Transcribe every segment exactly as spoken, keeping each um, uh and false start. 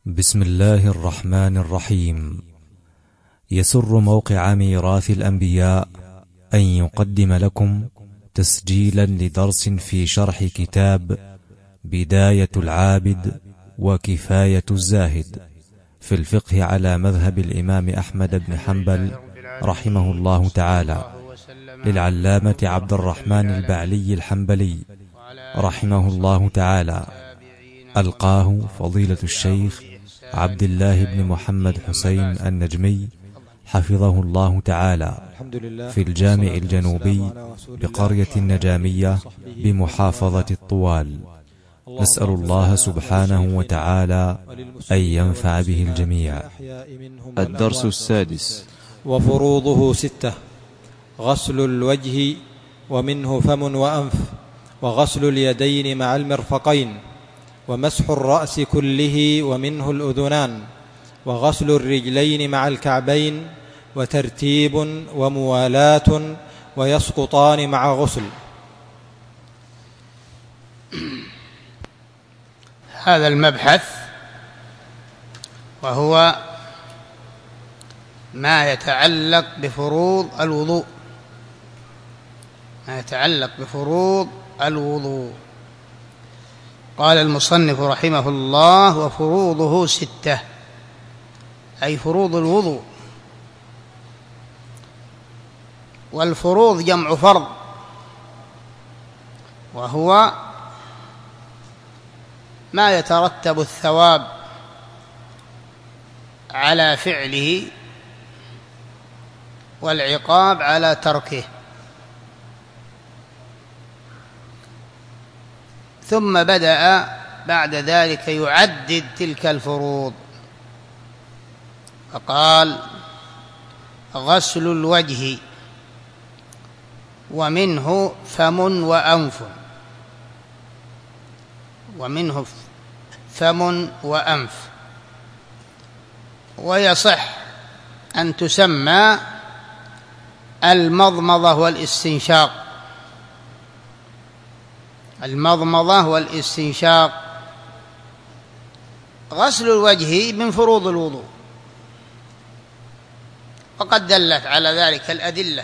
بسم الله الرحمن الرحيم. يسر موقع ميراث الأنبياء أن يقدم لكم تسجيلا لدرس في شرح كتاب بداية العابد وكفاية الزاهد في الفقه على مذهب الإمام أحمد بن حنبل رحمه الله تعالى، للعلامة عبد الرحمن البعلي الحنبلي رحمه الله تعالى، ألقاه فضيلة الشيخ عبد الله بن محمد حسين النجمي حفظه الله تعالى في الجامع الجنوبي بقرية النجامية بمحافظة الطوال. نسأل الله سبحانه وتعالى أن ينفع به الجميع. الدرس السادس. وفروضه ستة: غسل الوجه ومنه فم وأنف، وغسل اليدين مع المرفقين، ومسح الرأس كله ومنه الأذنان، وغسل الرجلين مع الكعبين، وترتيب وموالاة، ويسقطان مع غسل. هذا المبحث وهو ما يتعلق بفروض الوضوء ما يتعلق بفروض الوضوء قال المصنف رحمه الله: وفروضه ستة، أي فروض الوضوء. والفروض جمع فرض، وهو ما يترتب الثواب على فعله والعقاب على تركه. ثم بدأ بعد ذلك يعدد تلك الفروض، فقال: غسل الوجه ومنه فم وأنف ومنه فم وأنف ويصح أن تسمى المضمضة والاستنشاق المضمضة والاستنشاق. غسل الوجه من فروض الوضوء، وقد دلت على ذلك الأدلة،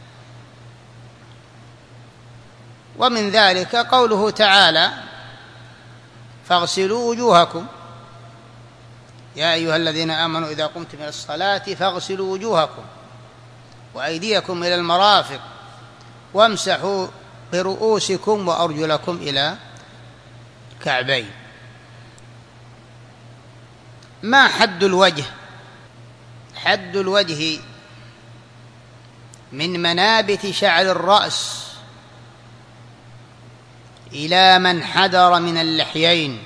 ومن ذلك قوله تعالى: فاغسلوا وجوهكم يا أيها الذين آمنوا إذا قمتم إلى الصلاة فاغسلوا وجوهكم وأيديكم إلى المرافق وامسحوا برؤوسكم وأرجلكم إلى الكعبين. ما حد الوجه؟ حد الوجه من منابت شعر الرأس إلى من حدر من اللحيين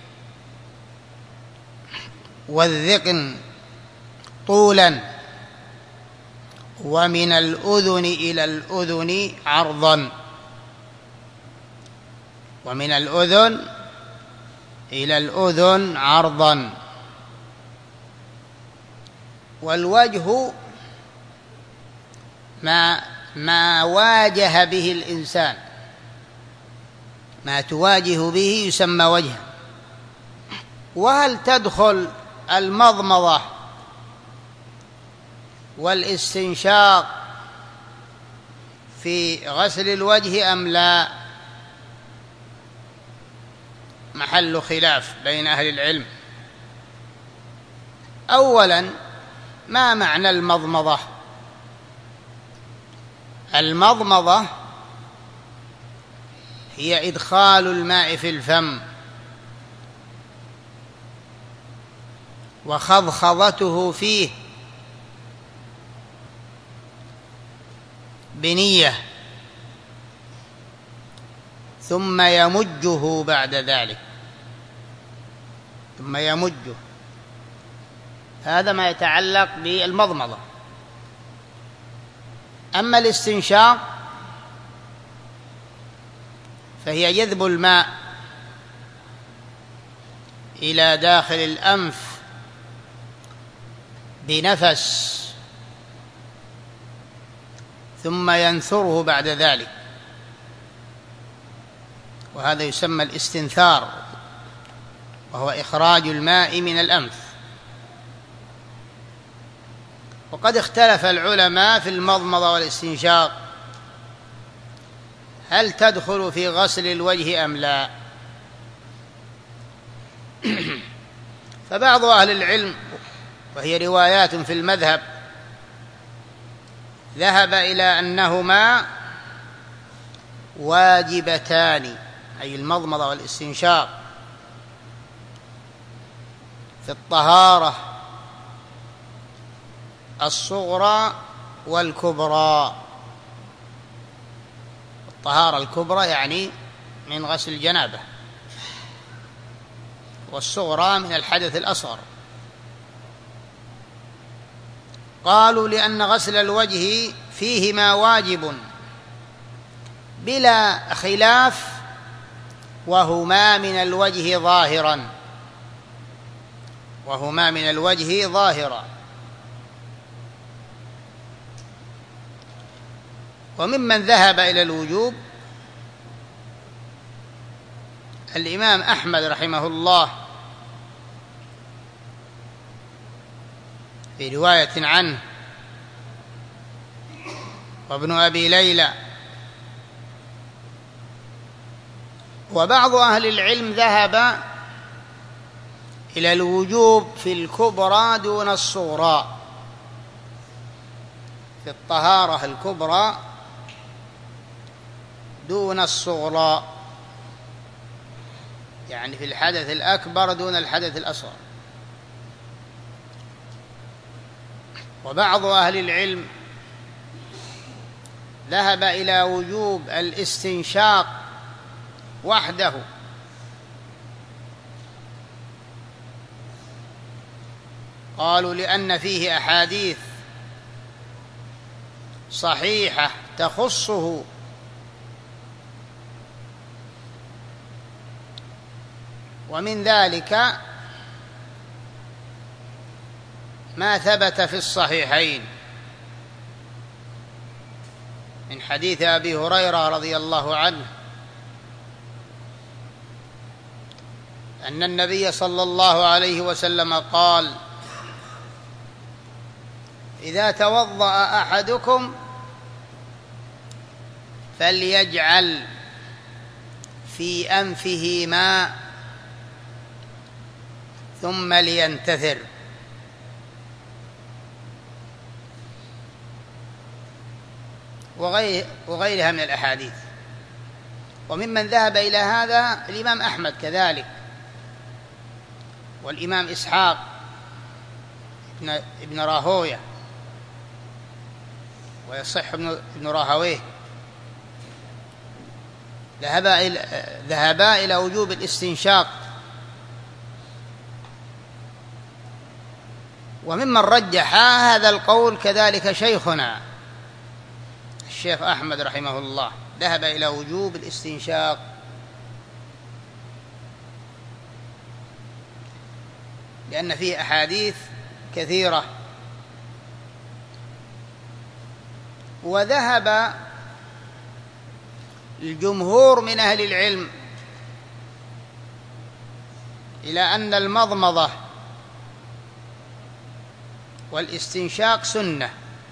والذقن طولا، ومن الأذن إلى الأذن عرضا ومن الأذن إلى الأذن عرضا. والوجه ما ما واجه به الإنسان، ما تواجه به يسمى وجها. وهل تدخل المضمضة والاستنشاق في غسل الوجه أم لا؟ محل خلاف بين أهل العلم. أولا، ما معنى المضمضة؟ المضمضة هي إدخال الماء في الفم وخضخضته فيه بنية، ثم يمجه بعد ذلك ثم يمجه هذا ما يتعلق بالمضمضة. أما الاستنشاق فهي جذب الماء إلى داخل الأنف بنفس ثم ينثره بعد ذلك، وهذا يسمى الاستنثار، وهو إخراج الماء من الأنف. وقد اختلف العلماء في المضمضة والاستنشاق هل تدخل في غسل الوجه أم لا. فبعض أهل العلم، وهي روايات في المذهب، ذهب إلى أنهما واجبتان، أي المضمضة والاستنشاق، في الطهارة الصغرى والكبرى. الطهارة الكبرى يعني من غسل الجنابة، والصغرى من الحدث الأصغر. قالوا لأن غسل الوجه فيهما واجب بلا خلاف، وهما من الوجه ظاهرا وهما من الوجه ظاهرا. وممن ذهب إلى الوجوب الإمام أحمد رحمه الله في رواية عنه، وابن أبي ليلى. وبعض أهل العلم ذهب إلى الوجوب في الكبرى دون الصغرى، في الطهارة الكبرى دون الصغرى، يعني في الحدث الأكبر دون الحدث الأصغر. وبعض أهل العلم ذهب إلى وجوب الاستنشاق وحده، قالوا لأن فيه أحاديث صحيحة تخصه، ومن ذلك ما ثبت في الصحيحين من حديث أبي هريرة رضي الله عنه أن النبي صلى الله عليه وسلم قال: إذا توضأ أحدكم فليجعل في أنفه ماء ثم لينتثر. وغيرها من الأحاديث. وممن ذهب إلى هذا الإمام أحمد كذلك، والإمام إسحاق ابن راهويه، ويصح ابن راهويه، ذهبا إلى وجوب الاستنشاق. وممن رجح هذا القول كذلك شيخنا الشيخ أحمد رحمه الله، ذهب إلى وجوب الاستنشاق. لأن فيه أحاديث كثيرة. وذهب الجمهور من أهل العلم إلى أن المضمضة والاستنشاق سنة،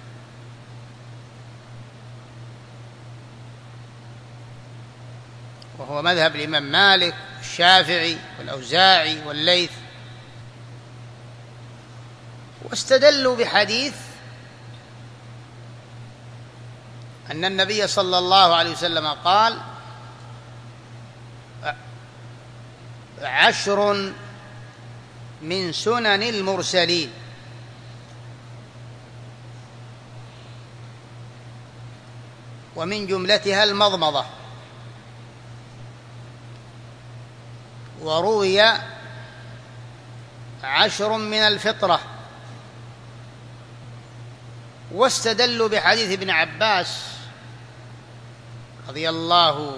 وهو مذهب الإمام مالك والشافعي والأوزاعي والليث. واستدلوا بحديث أن النبي صلى الله عليه وسلم قال: عشر من سنن المرسلين، ومن جملتها المضمضة. وروي عشر من الفطرة. واستدلوا بحديث ابن عباس رضي الله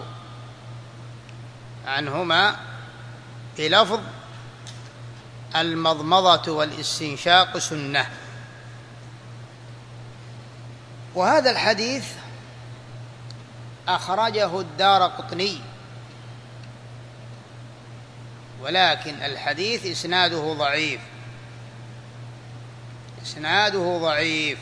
عنهما بلفظ: المضمضة والاستنشاق سنة. وهذا الحديث أخرجه الدارقطني ولكن الحديث إسناده ضعيف، إسناده ضعيف.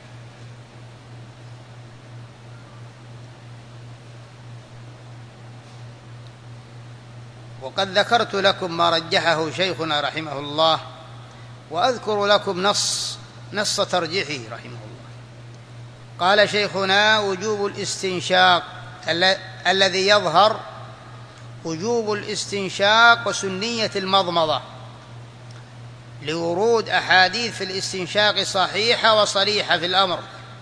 وقد ذكرت لكم ما رجحه شيخنا رحمه الله، وأذكر لكم نص نص ترجيحه رحمه الله. قال شيخنا: وجوب الاستنشاق الذي يظهر وجوب الاستنشاق وسنية المضمضة، لورود أحاديث في الاستنشاق صحيحة وصريحة في الأمر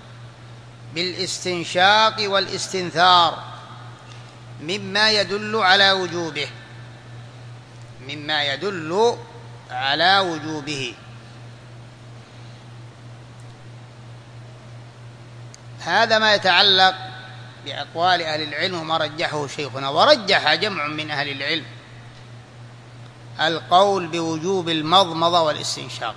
بالاستنشاق والاستنثار، مما يدل على وجوبه مما يدل على وجوبه. هذا ما يتعلق بأقوال أهل العلم وما رجحه شيخنا. ورجح جمع من أهل العلم القول بوجوب المضمضة والاستنشاق،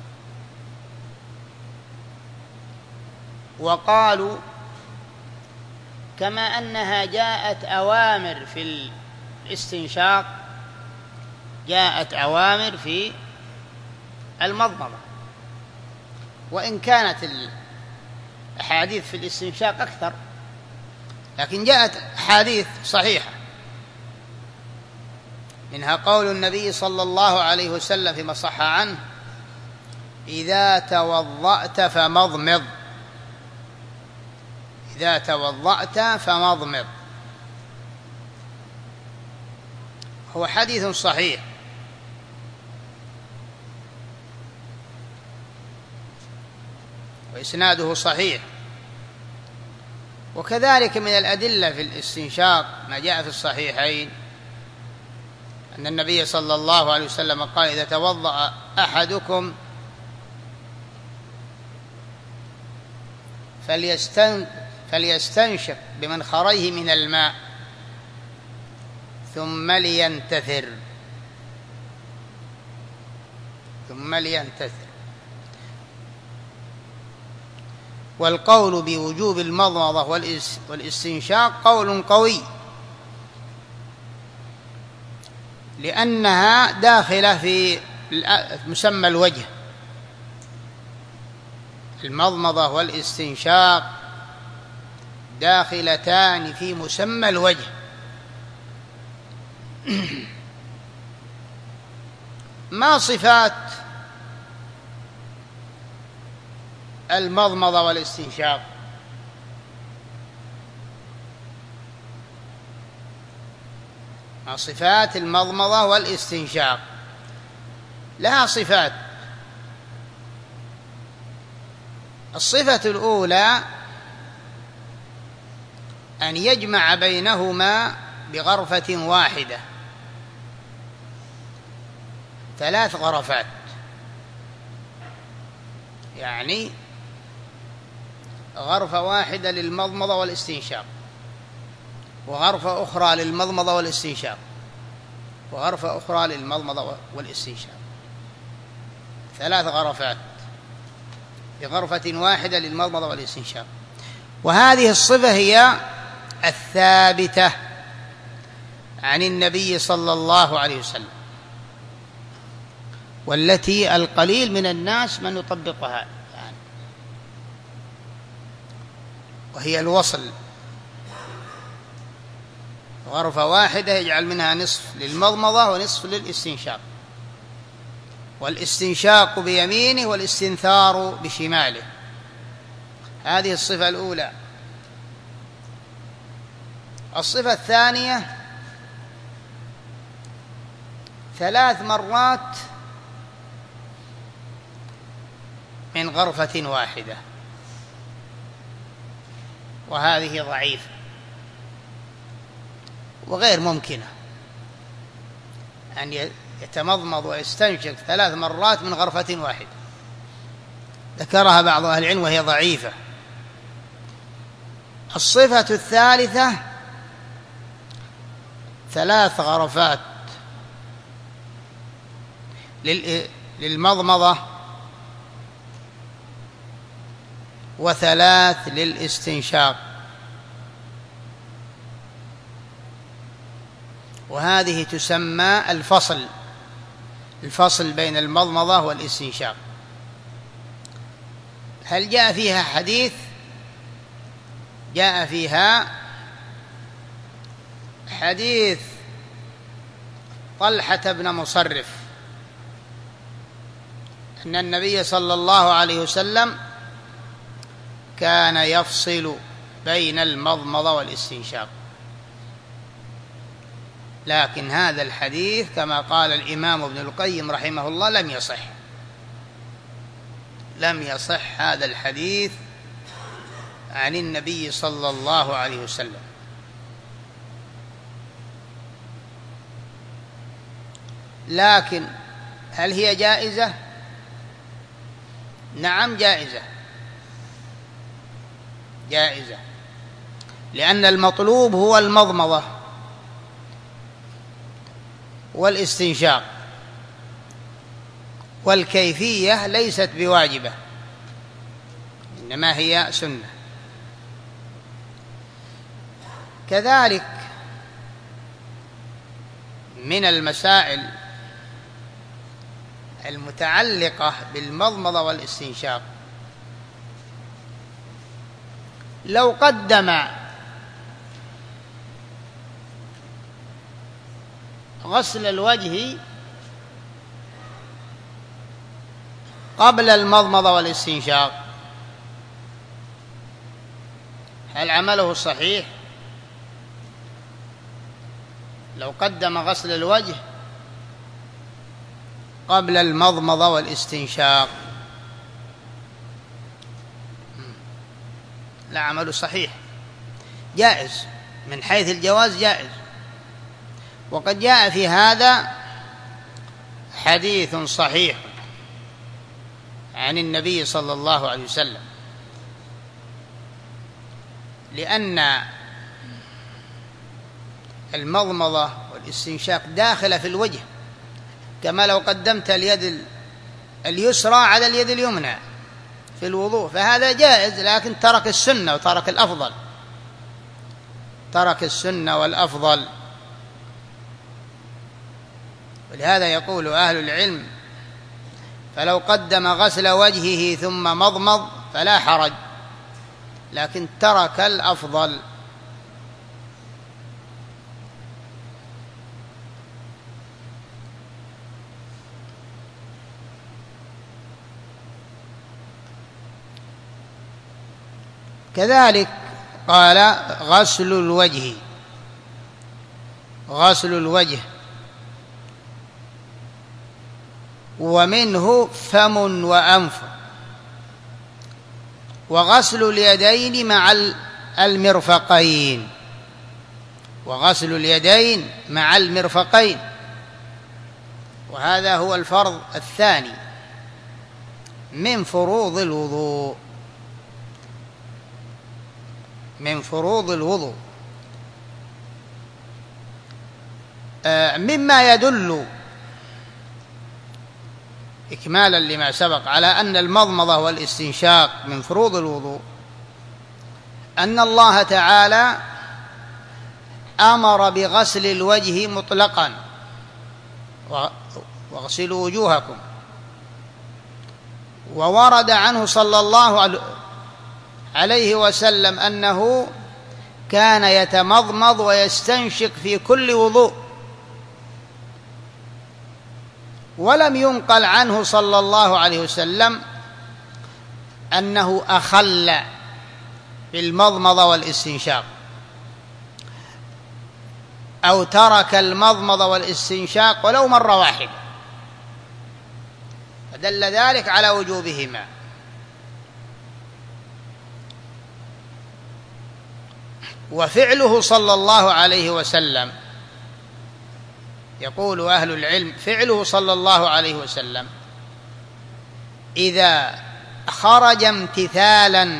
وقالوا كما أنها جاءت أوامر في الاستنشاق جاءت أوامر في المضمضة، وإن كانت الأحاديث في الاستنشاق أكثر، لكن جاءت أحاديث صحيحة، منها قول النبي صلى الله عليه وسلم فيما صح عنه: إذا توضأت فمضمض إذا توضأت فمضمض. هو حديث صحيح، وإسناده صحيح. وكذلك من الأدلة في الاستنشاق ما جاء في الصحيحين أن النبي صلى الله عليه وسلم قال: إذا توضأ أحدكم فليستن فليستنشق بمنخريه من الماء ثم لينتثر ثم لينتثر والقول بوجوب المضمضة والاستنشاق قول قوي، لأنها داخلة في مسمى الوجه. المضمضة والاستنشاق داخلتان في مسمى الوجه. ما صفات المضمضة والاستنشاق؟ ما صفات المضمضة والاستنشاق؟ لها صفات. الصفة الأولى أن يجمع بينهما بغرفة واحدة، ثلاث غرفات، يعني غرفة واحدة للمضمضة والاستنشاق، وغرفة أخرى للمضمضة والاستنشاق، وغرفة أخرى للمضمضة والاستنشاق، ثلاث غرفات بغرفة واحدة للمضمضة والاستنشاق. وهذه الصفة هي الثابتة عن النبي صلى الله عليه وسلم، والتي القليل من الناس من يطبقها يعني، وهي الوصل، غرفة واحدة يجعل منها نصف للمضمضة ونصف للاستنشاق، والاستنشاق بيمينه والاستنثار بشماله. هذه الصفة الأولى. الصفة الثانية ثلاث مرات من غرفة واحدة، وهذه ضعيفة وغير ممكنة أن يتمضمض ويستنشق ثلاث مرات من غرفة واحدة، ذكرها بعض أهل العلم وهي ضعيفة. الصفة الثالثة ثلاث غرفات للمضمضة وثلاث للاستنشاق، وهذه تسمى الفصل، الفصل بين المضمضة والاستنشاق. هل جاء فيها حديث؟ جاء فيها حديث طلحة بن مصرف أن النبي صلى الله عليه وسلم كان يفصل بين المضمضة والاستنشاق، لكن هذا الحديث كما قال الإمام ابن القيم رحمه الله لم يصح، لم يصح هذا الحديث عن النبي صلى الله عليه وسلم. لكن هل هي جائزة؟ نعم جائزة، جائزة، لأن المطلوب هو المضمضة والاستنشاق، والكيفية ليست بواجبة إنما هي سنة. كذلك من المسائل المتعلقة بالمضمضة والاستنشاق، لو قدم غسل الوجه قبل المضمضة والاستنشاق هل عمله صحيح؟ لو قدم غسل الوجه قبل المضمضة والاستنشاق لا، عمله صحيح، جائز، من حيث الجواز جائز. وقد جاء في هذا حديث صحيح عن النبي صلى الله عليه وسلم، لأن المضمضة والاستنشاق داخلة في الوجه، كما لو قدمت اليد اليسرى على اليد اليمنى في الوضوء، فهذا جائز، لكن ترك السنة وترك الأفضل، ترك السنة والأفضل. ولهذا يقول أهل العلم: فلو قدم غسل وجهه ثم مضمض فلا حرج، لكن ترك الأفضل. كذلك قال: غسل الوجه، غسل الوجه ومنه فم وأنف، وغسل اليدين مع المرفقين، وغسل اليدين مع المرفقين، وهذا هو الفرض الثاني من فروض الوضوء، من فروض الوضوء. آه مما يدل إكمالا لما سبق على أن المضمضة والاستنشاق من فروض الوضوء أن الله تعالى أمر بغسل الوجه مطلقا: واغسلوا وجوهكم. وورد عنه صلى الله عليه وسلم أنه كان يتمضمض ويستنشق في كل وضوء، ولم ينقل عنه صلى الله عليه وسلم أنه أخل بالمضمضة والاستنشاق أو ترك المضمضة والاستنشاق ولو مرة واحدة، فدل ذلك على وجوبهما. وفعله صلى الله عليه وسلم، يقول أهل العلم: فعله صلى الله عليه وسلم إذا خرج امتثالا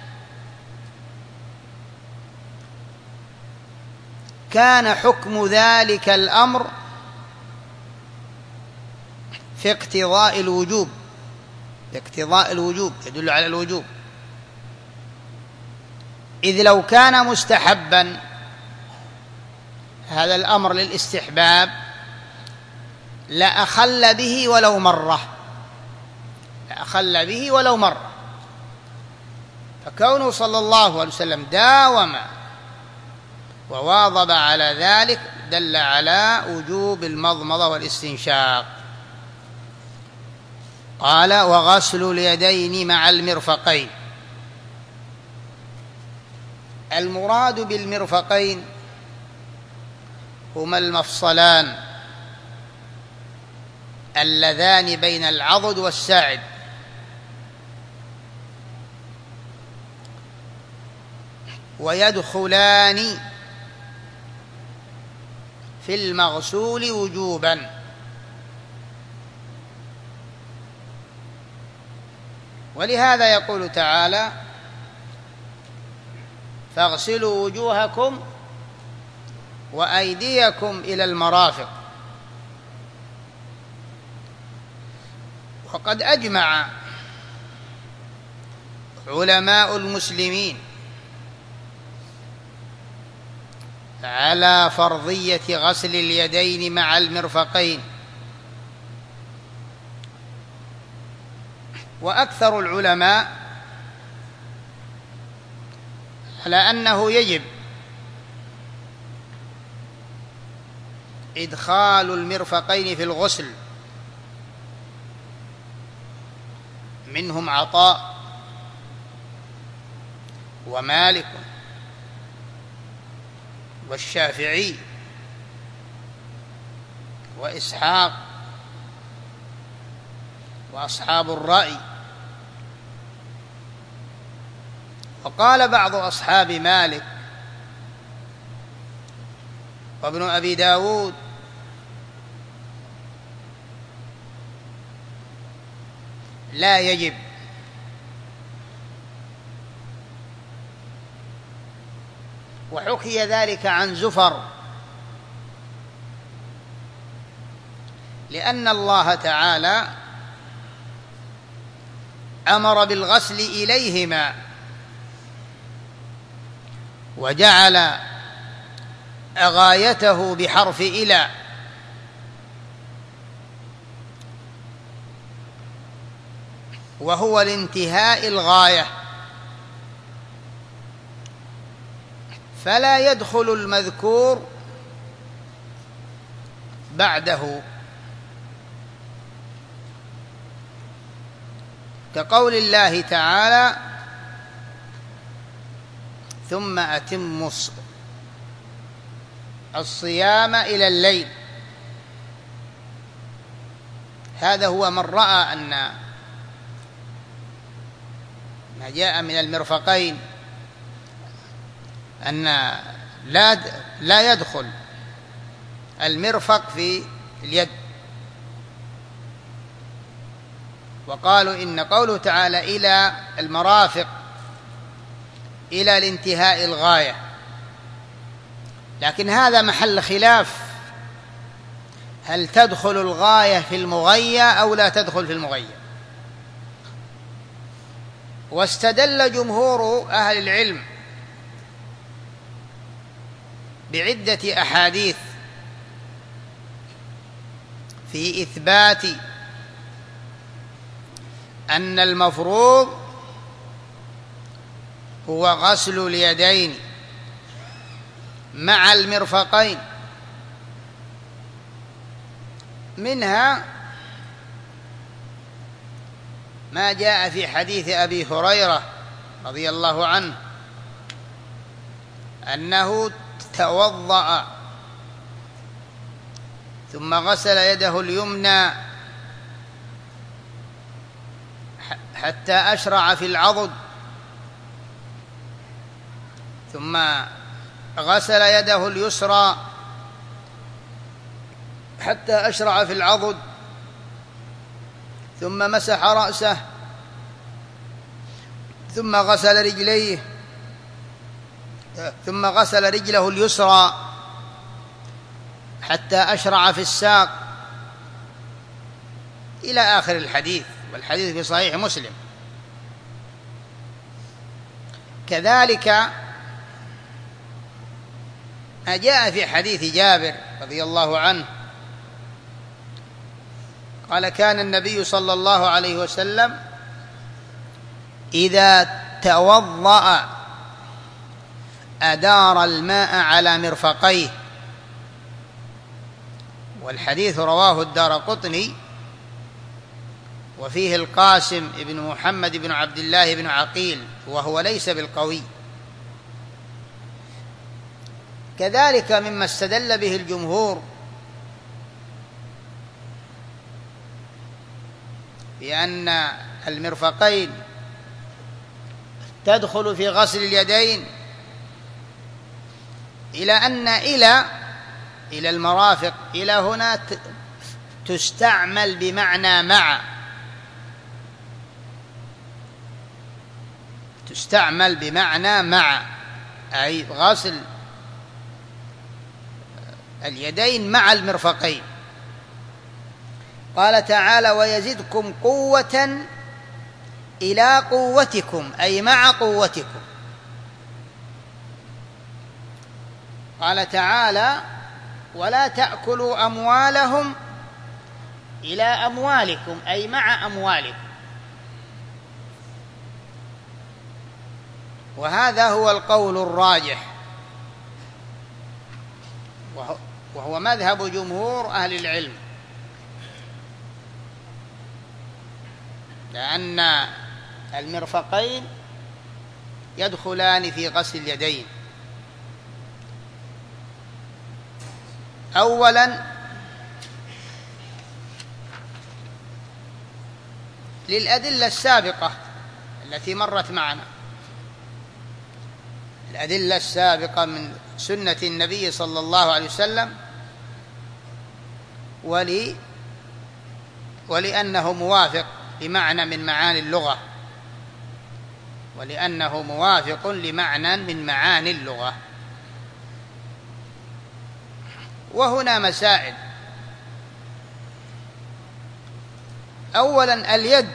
كان حكم ذلك الأمر في اقتضاء الوجوب، في اقتضاء الوجوب، يدل على الوجوب. إذ لو كان مستحبا هذا الأمر للاستحباب لأخل به ولو مرة، لأخل به ولو مرة. فكونه صلى الله عليه وسلم داوم وواظب على ذلك دل على وجوب المضمضة والاستنشاق. قال: وغسل اليدين مع المرفقين. المراد بالمرفقين هما المفصلان اللذان بين العضد والساعد، ويدخلان في المغسول وجوبا، ولهذا يقول تعالى: فاغسلوا وجوهكم وأيديكم إلى المرافق. وقد أجمع علماء المسلمين على فرضية غسل اليدين مع المرفقين، وأكثر العلماء على أنه يجب إدخال المرفقين في الغسل، منهم عطاء ومالك والشافعي وإسحاق وأصحاب الرأي. وقال بعض أصحاب مالك وابن أبي داود لا يجب، وحكي ذلك عن زفر، لأن الله تعالى أمر بالغسل إليهما وجعل غايته بحرف إلى، وهو الانتهاء الغاية، فلا يدخل المذكور بعده، كقول الله تعالى: ثم أتموا الصيام إلى الليل. هذا هو من رأى أن ما جاء من المرفقين أن لا لا يدخل المرفق في اليد، وقالوا إن قوله تعالى إلى المرافق إلى الانتهاء الغاية، لكن هذا محل خلاف، هل تدخل الغاية في المغية أو لا تدخل في المغية؟ واستدل جمهور أهل العلم بعدة أحاديث في إثبات أن المفروض هو غسل اليدين مع المرفقين، منها ما جاء في حديث أبي هريرة رضي الله عنه أنه توضأ ثم غسل يده اليمنى حتى أشرع في العضد، ثم غسل يده اليسرى حتى أشرع في العضد، ثم مسح رأسه، ثم غسل رجليه، ثم غسل رجله اليسرى حتى أشرع في الساق، إلى آخر الحديث، والحديث في صحيح مسلم. كذلك جاء في حديث جابر رضي الله عنه قال: كان النبي صلى الله عليه وسلم إذا توضأ أدار الماء على مرفقيه. والحديث رواه الدارقطني، وفيه القاسم بن محمد بن عبد الله بن عقيل، وهو ليس بالقوي. كذلك مما استدل به الجمهور بأن المرفقين تدخل في غسل اليدين إلى أن إلى إلى المرافق إلى هنا تستعمل بمعنى مع، تستعمل بمعنى مع، أي غسل اليدين مع المرفقين. قال تعالى: ويزدكم قوة إلى قوتكم، أي مع قوتكم. قال تعالى: ولا تأكلوا أموالهم إلى أموالكم، أي مع أموالكم. وهذا هو القول الراجح، وهو مذهب جمهور أهل العلم، لأن المرفقين يدخلان في غسل اليدين. أولا للأدلة السابقة التي مرت معنا، الأدلة السابقة من سنة النبي صلى الله عليه وسلم، ولي ولأنه موافق لمعنى من معاني اللغة، ولأنه موافق لمعنى من معاني اللغة. وهنا مسائل. أولا اليد،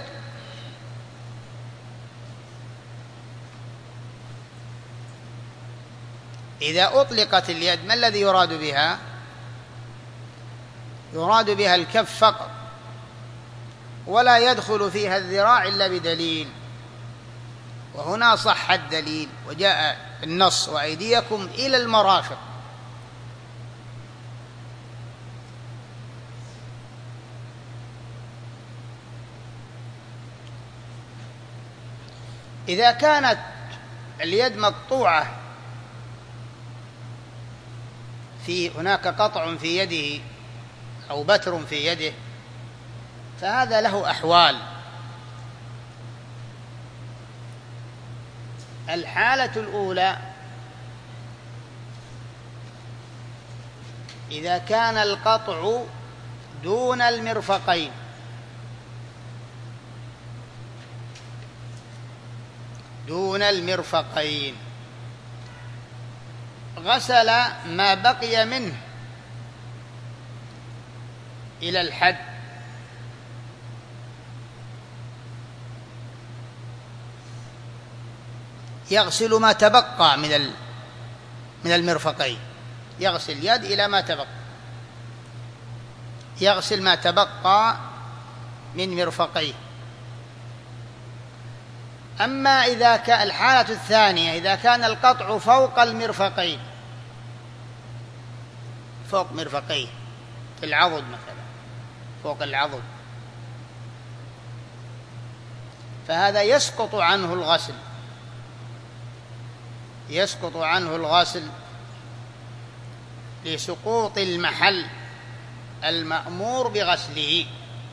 إذا أطلقت اليد ما الذي يراد بها؟ يراد بها الكف فقط، ولا يدخل فيها الذراع إلا بدليل، وهنا صح الدليل وجاء النص: وأيديكم إلى المرافق. إذا كانت اليد مقطوعة، في هناك قطع في يده أو بتر في يده، فهذا له أحوال. الحالة الأولى إذا كان القطع دون المرفقين، دون المرفقين غسل ما بقي منه إلى الحد، يغسل ما تبقى من من المرفقين، يغسل اليد إلى ما تبقى، يغسل ما تبقى من مرفقيه. أما إذا كان الحالة الثانية، إذا كان القطع فوق المرفقين، فوق مرفقيه في العضد مثلا، فوق العضد، فهذا يسقط عنه الغسل، يسقط عنه الغسل لسقوط المحل المأمور بغسله.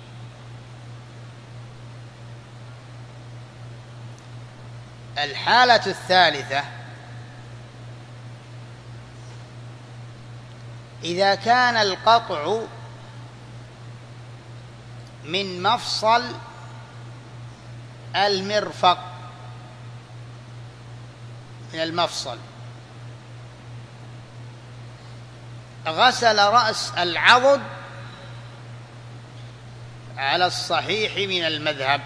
الحالة الثالثة إذا كان القطع من مفصل المرفق، من المفصل، غسل رأس العضد على الصحيح من المذهب،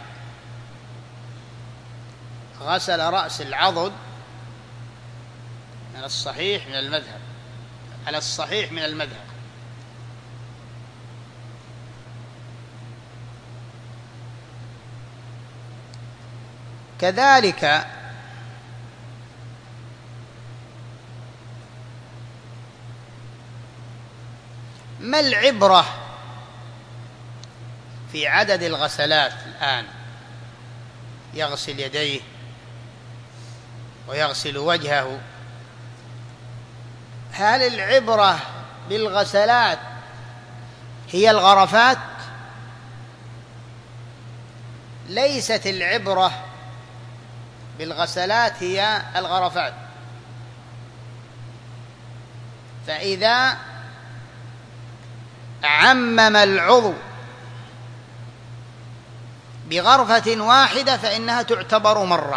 غسل رأس العضد على الصحيح من المذهب. على الصحيح من المذهب. كذلك ما العبرة في عدد الغسلات الآن؟ يغسل يديه ويغسل وجهه، هل العبرة بالغسلات هي الغرفات؟ ليست العبرة بالغسلات هي الغرفات. فإذا عمم العضو بغرفة واحدة فإنها تعتبر مرة،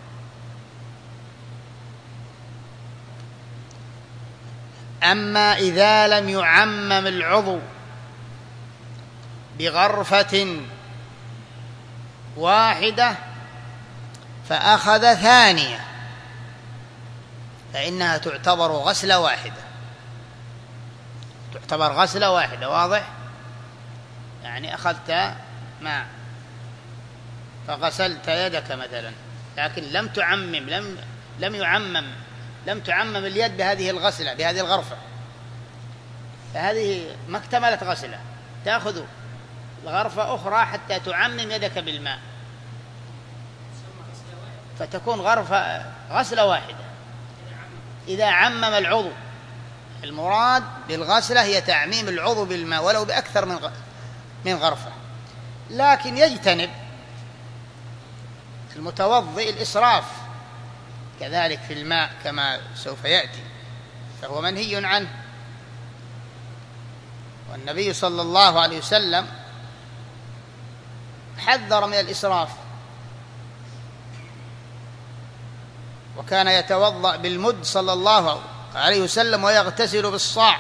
أما إذا لم يعمم العضو بغرفة واحدة فأخذ ثانية فإنها تعتبر غسلة واحدة، تعتبر غسلة واحدة. واضح؟ يعني أخذت ماء فغسلت يدك مثلا، لكن لم تعمم لم لم يعمم لم تعمم اليد بهذه الغسلة بهذه الغرفة، فهذه ما اكتملت غسلة. تأخذ غرفة أخرى حتى تعمم يدك بالماء فتكون غرفة غسلة واحدة إذا عمم العضو. المراد بالغسلة هي تعميم العضو بالماء ولو بأكثر من من غرفة، لكن يجتنب المتوضئ الإسراف كذلك في الماء كما سوف يأتي، فهو منهي عنه. والنبي صلى الله عليه وسلم حذر من الإسراف، وكان يتوضأ بالمد صلى الله عليه وسلم ويغتسل بالصاع.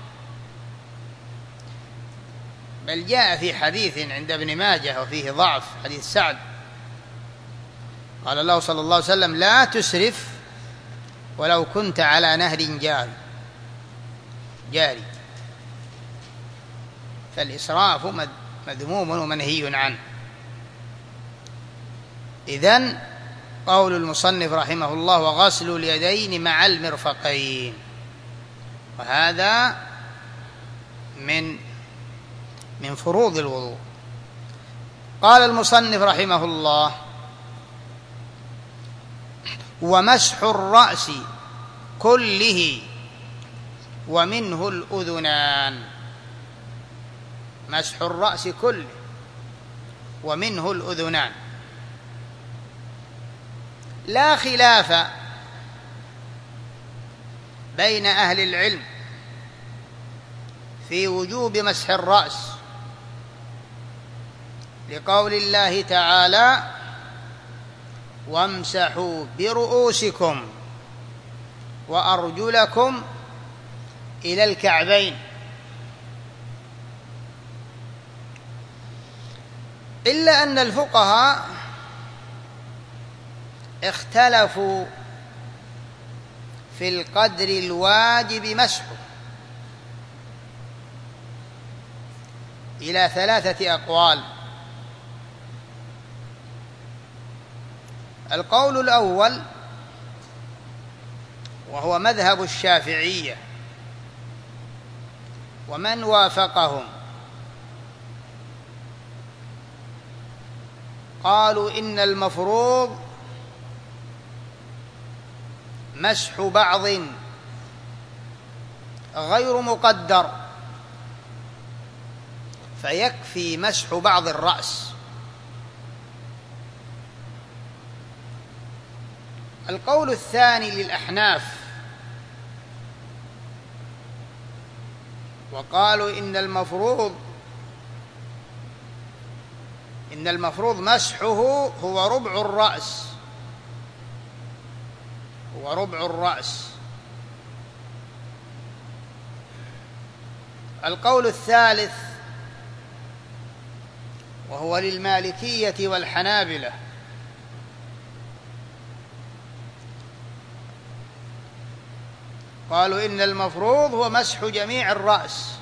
بل جاء في حديث عند ابن ماجه وفيه ضعف، حديث سعد، قال الله صلى الله عليه وسلم: لا تسرف ولو كنت على نهر جاري جاري فالإسراف مذموم ومنهي عنه. إذن قول المصنف رحمه الله: وغسل اليدين مع المرفقين، وهذا من من فروض الوضوء. قال المصنف رحمه الله: ومسح الرأس كله ومنه الأذنان. مسح الرأس كله ومنه الأذنان. لا خلاف بين أهل العلم في وجوب مسح الرأس، لقول الله تعالى: وامسحوا برؤوسكم وأرجلكم إلى الكعبين. إلا أن الفقهاء اختلفوا في القدر الواجب مسحه إلى ثلاثة أقوال. القول الأول وهو مذهب الشافعية ومن وافقهم، قالوا إن المفروض مسح بعض غير مقدر، فيكفي مسح بعض الرأس. القول الثاني للأحناف، وقالوا إن المفروض إن المفروض مسحه هو ربع الرأس هو ربع الرأس. القول الثالث وهو للمالكية والحنابلة، قالوا إن المفروض هو مسح جميع الرأس.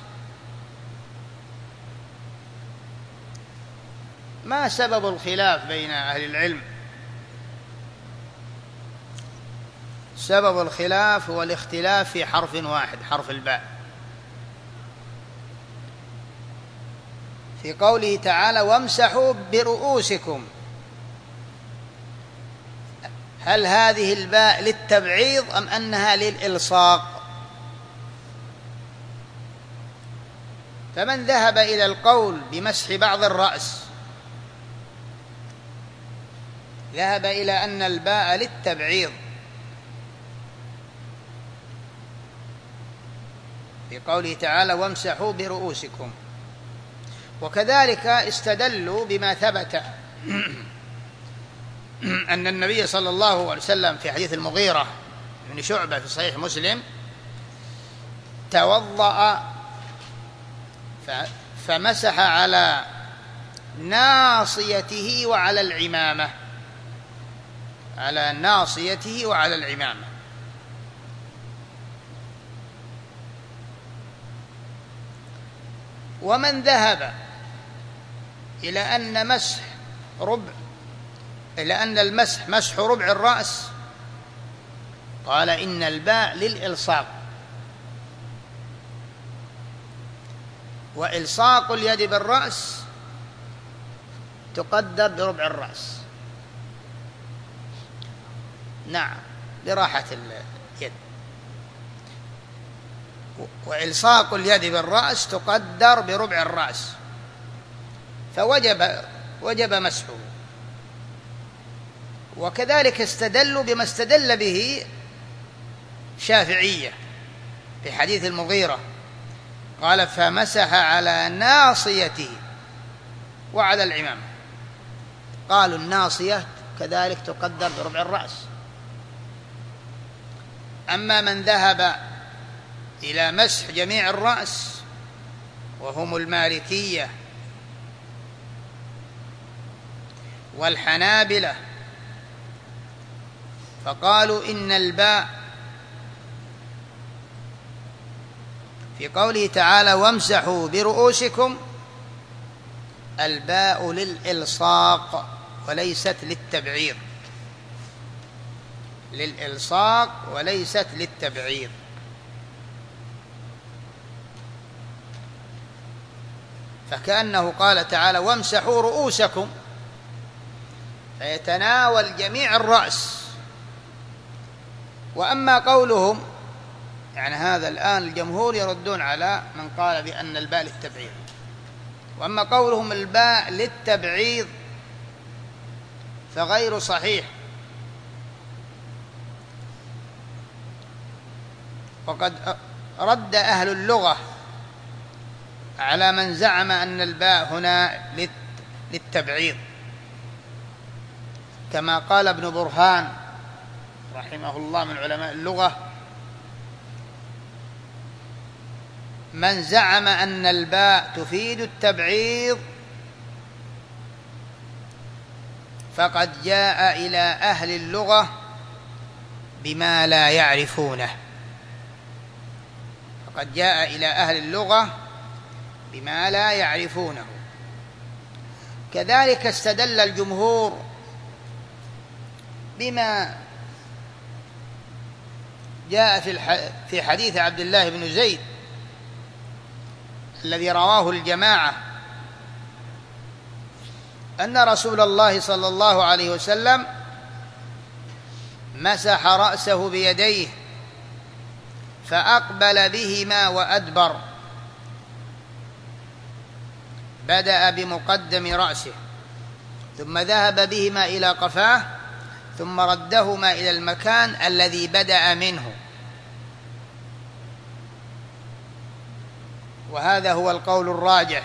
ما سبب الخلاف بين أهل العلم؟ سبب الخلاف هو الاختلاف في حرف واحد، حرف الباء، في قوله تعالى وامسحوا برؤوسكم. هل هذه الباء للتبعيض أم أنها للإلصاق؟ فمن ذهب إلى القول بمسح بعض الرأس ذهب إلى أن الباء للتبعيض في قوله تعالى وامسحوا برؤوسكم، وكذلك استدلوا بما ثبت أن النبي صلى الله عليه وسلم في حديث المغيرة بن شعبة في صحيح مسلم توضأ فمسح على ناصيته وعلى العمامة، على ناصيته وعلى العمامة. ومن ذهب إلى أن مسح ربع إلى أن المسح مسح ربع الرأس قال إن الباء للإلصاق، وإلصاق اليد بالرأس تقدر بربع الرأس. نعم، لراحة اليد. وإلصاق اليد بالرأس تقدر بربع الرأس، فوجب وجب مسحه. وكذلك استدلوا بما استدل به شافعية في حديث المغيرة قال فمسح على ناصيته وعلى العمامة، قالوا الناصية كذلك تقدر بربع الرأس. أما من ذهب إلى مسح جميع الرأس وهم المالكية والحنابلة فقالوا إن الباء في قوله تعالى وامسحوا برؤوسكم الباء للإلصاق وليست للتبعير، للإلصاق وليست للتبعير. فكأنه قال تعالى وامسحوا رؤوسكم فيتناول جميع الرأس. وأما قولهم يعني هذا الآن الجمهور يردون على من قال بأن الباء للتبعيض، وأما قولهم الباء للتبعيض فغير صحيح. وقد رد أهل اللغة على من زعم أن الباء هنا للتبعيض، كما قال ابن برهان رحمه الله من علماء اللغة من زعم أن الباء تفيد التبعيض فقد جاء إلى أهل اللغة بما لا يعرفونه، فقد جاء إلى أهل اللغة بما لا يعرفونه. كذلك استدل الجمهور بما جاء في حديث عبد الله بن زيد الذي رواه الجماعة أن رسول الله صلى الله عليه وسلم مسح رأسه بيديه فأقبل بهما وأدبر، بدأ بمقدم رأسه ثم ذهب بهما إلى قفاه ثم ردهما إلى المكان الذي بدأ منه. وهذا هو القول الراجح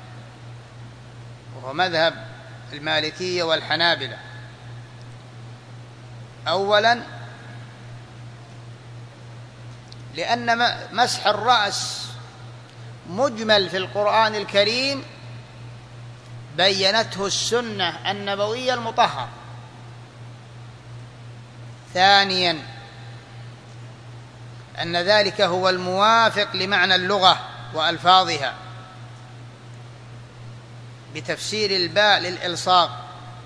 وهو مذهب المالكية والحنابلة. أولا لأن مسح الرأس مجمل في القرآن الكريم بينته السنة النبوية المطهرة. ثانيا أن ذلك هو الموافق لمعنى اللغة وألفاظها بتفسير الباء للإلصاق.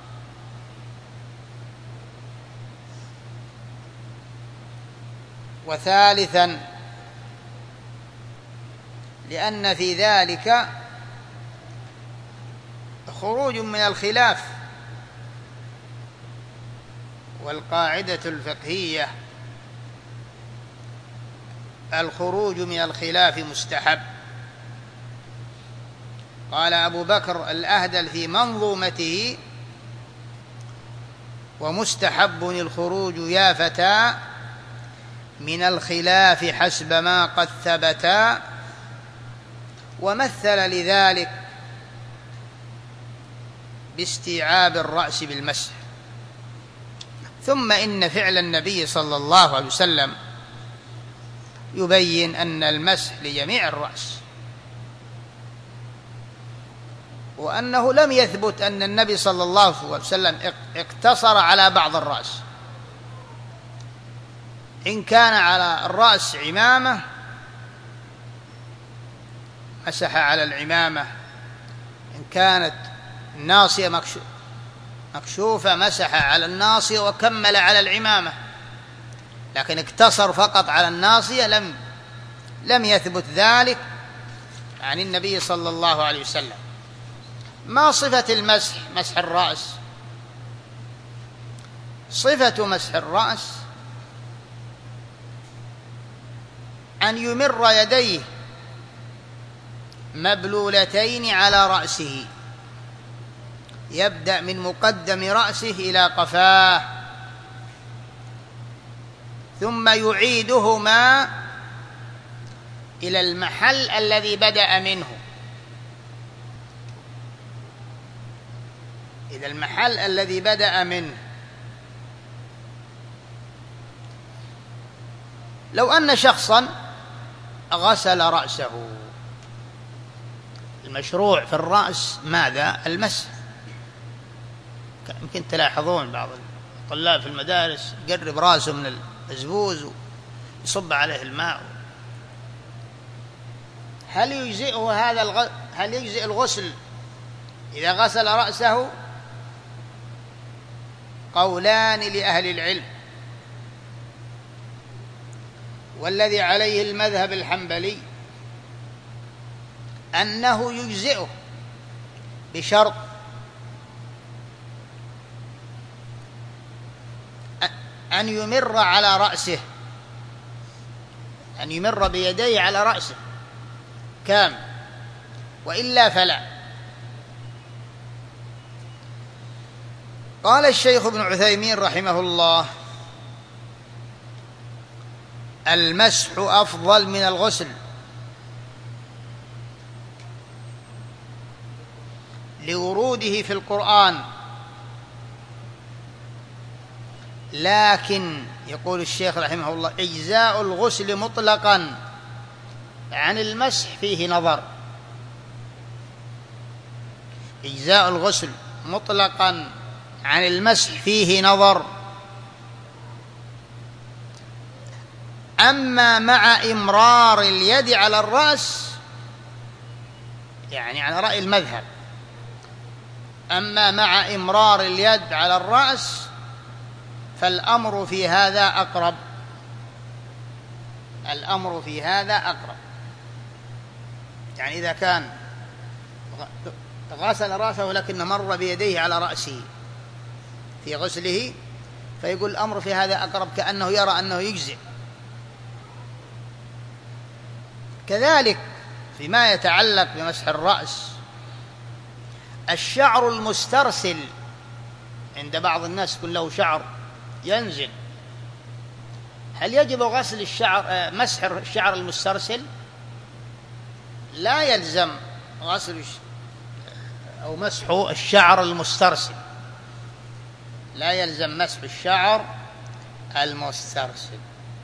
وثالثا لأن في ذلك خروج من الخلاف، والقاعدة الفقهية الخروج من الخلاف مستحب. قال أبو بكر الأهدل في منظومته: ومستحب الخروج يا فتى من الخلاف حسب ما قد ثبتا، ومثل لذلك باستيعاب الرأس بالمسح. ثم إن فعل النبي صلى الله عليه وسلم يبين أن المسح لجميع الرأس، وأنه لم يثبت أن النبي صلى الله عليه وسلم اقتصر على بعض الرأس. إن كان على الرأس عمامة مسح على العمامة، إن كانت الناصية مكشوفة مسح على الناصية وكمل على العمامة، لكن اقتصر فقط على الناصية لم لم يثبت ذلك عن النبي صلى الله عليه وسلم. ما صفة المسح؟ مسح الرأس، صفة مسح الرأس أن يمر يديه مبلولتين على رأسه، يبدأ من مقدم رأسه إلى قفاه، ثم يعيدهما إلى المحل الذي بدأ منه، إلى المحل الذي بدأ منه. لو أن شخصا غسل رأسه، المشروع في الرأس ماذا؟ المسح. يمكن تلاحظون بعض الطلاب في المدارس يقرب رأسه من الزبوز ويصب عليه الماء. هل يجزئه هذا الغ... هل يجزئ الغسل إذا غسل رأسه؟ قولان لأهل العلم، والذي عليه المذهب الحنبلي أنه يجزئه بشرط أن يمر على رأسه، أن يمر بيديه على رأسه كامل، وإلا فلا. قال الشيخ ابن عثيمين رحمه الله: المسح أفضل من الغسل، لوروده في القرآن، لكن يقول الشيخ رحمه الله: إجزاء الغسل مطلقا عن المسح فيه نظر. إجزاء الغسل مطلقا عن المسح فيه نظر. أما مع إمرار اليد على الرأس، يعني على رأي المذهب، أما مع إمرار اليد على الرأس فالأمر في هذا أقرب، الأمر في هذا أقرب. يعني إذا كان غسل رأسه لكن مر بيديه على رأسه في غسله، فيقول الأمر في هذا أقرب، كأنه يرى أنه يجزئ. كذلك فيما يتعلق بمسح الرأس، الشعر المسترسل عند بعض الناس يكون له شعر ينزل، هل يجب غسل الشعر مسح الشعر المسترسل؟ لا يلزم غسل أو مسح الشعر المسترسل، لا يلزم مسح الشعر المسترسل.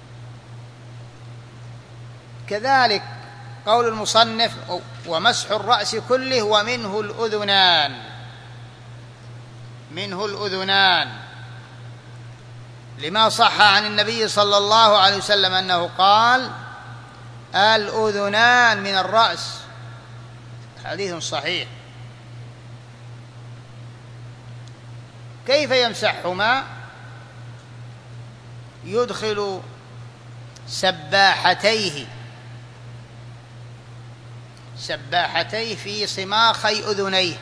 كذلك قول المصنف: ومسح الرأس كله ومنه الأذنان، منه الأذنان. لما صح عن النبي صلى الله عليه وسلم أنه قال: الأذنان من الرأس، حديث صحيح. كيف يمسحهما؟ يدخل سباحتيه سباحتيه في صماخي أذنيه،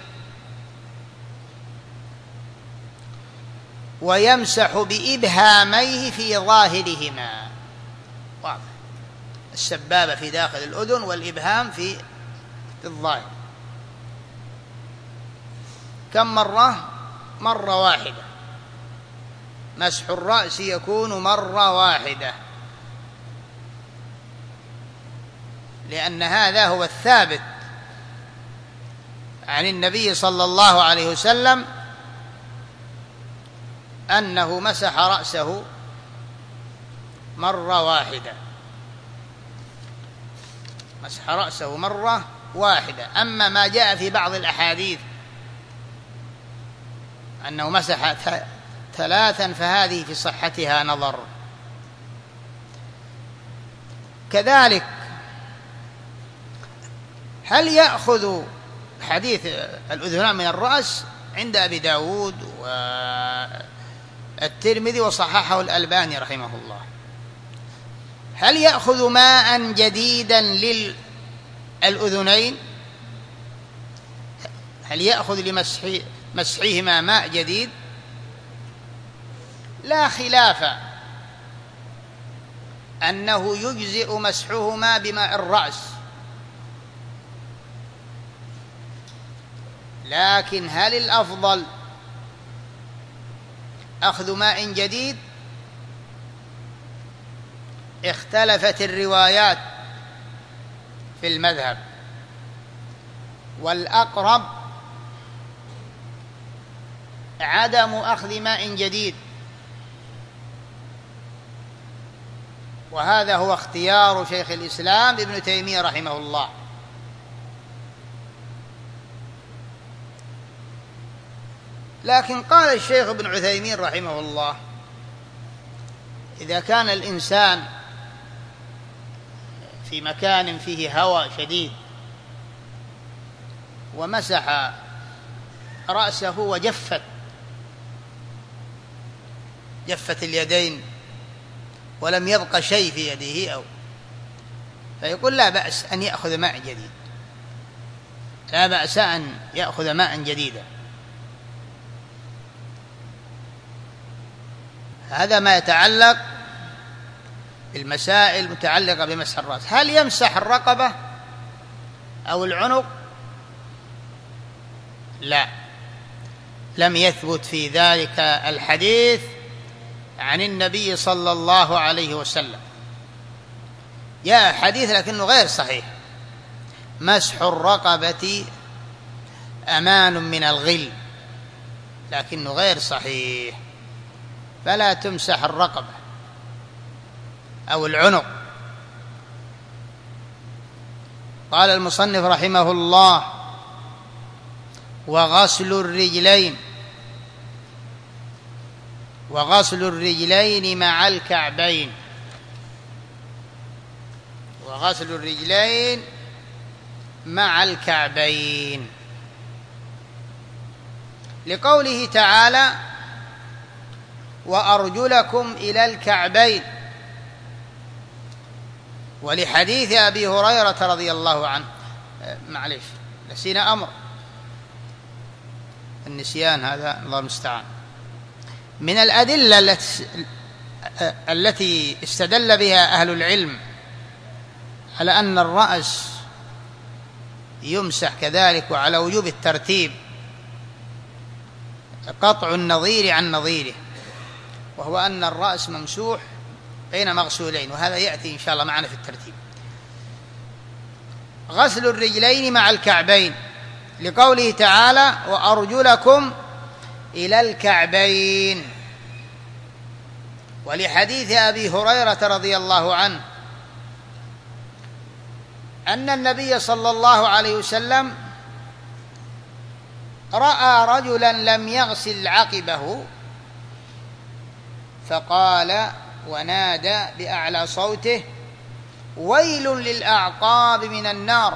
ويمسح بإبهاميه في ظاهرهما. واضح، السبابة في داخل الأذن والإبهام في الظاهر. كم مرة؟ مرة واحدة. مسح الرأس يكون مرة واحدة، لأن هذا هو الثابت عن النبي صلى الله عليه وسلم أنه مسح رأسه مرة واحدة، مسح رأسه مرة واحدة. أما ما جاء في بعض الأحاديث أنه مسح ثلاثا فهذه في صحتها نظر. كذلك هل يأخذ حديث الأذنان من الرأس عند أبي داود والترمذي وصححه الألباني رحمه الله، هل يأخذ ماء جديدا للأذنين؟ هل يأخذ لمسح مسحهما ماء جديد؟ لا خلاف أنه يجزئ مسحهما بماء الرأس، لكن هل الأفضل أخذ ماء جديد؟ اختلفت الروايات في المذهب، والأقرب عدم أخذ ماء جديد، وهذا هو اختيار شيخ الإسلام ابن تيمية رحمه الله. لكن قال الشيخ ابن عثيمين رحمه الله: إذا كان الإنسان في مكان فيه هواء شديد ومسح رأسه وجفت جفت اليدين ولم يبق شيء في يده، أو فيقول لا بأس أن يأخذ ماء جديد، لا بأس أن يأخذ ماء جديدا. هذا ما يتعلق بالمسائل المتعلقة بمسح الرأس. هل يمسح الرقبة أو العنق؟ لا، لم يثبت في ذلك الحديث عن النبي صلى الله عليه وسلم. جاء حديث لكنه غير صحيح: مسح الرقبة أمان من الغل، لكنه غير صحيح، فلا تمسح الرقبة أو العنق. قال المصنف رحمه الله: وغسل الرجلين وغسل الرجلين مع الكعبين وغسل الرجلين مع الكعبين لقوله تعالى: وأرجلكم إلى الكعبين، ولحديث أبي هريرة رضي الله عنه. معلش نسينا أمر، النسيان هذا الله المستعان. من الأدلة التي استدل بها أهل العلم على أن الرأس يمسح كذلك وعلى وجوب الترتيب قطع النظير عن نظيره، وهو أن الرأس ممسوح بين مغسولين، وهذا يأتي إن شاء الله معنا في الترتيب. غسل الرجلين مع الكعبين لقوله تعالى: وأرجلكم إلى الكعبين، ولحديث أبي هريرة رضي الله عنه أن النبي صلى الله عليه وسلم رأى رجلا لم يغسل عقبه فقال ونادى بأعلى صوته: ويل للأعقاب من النار.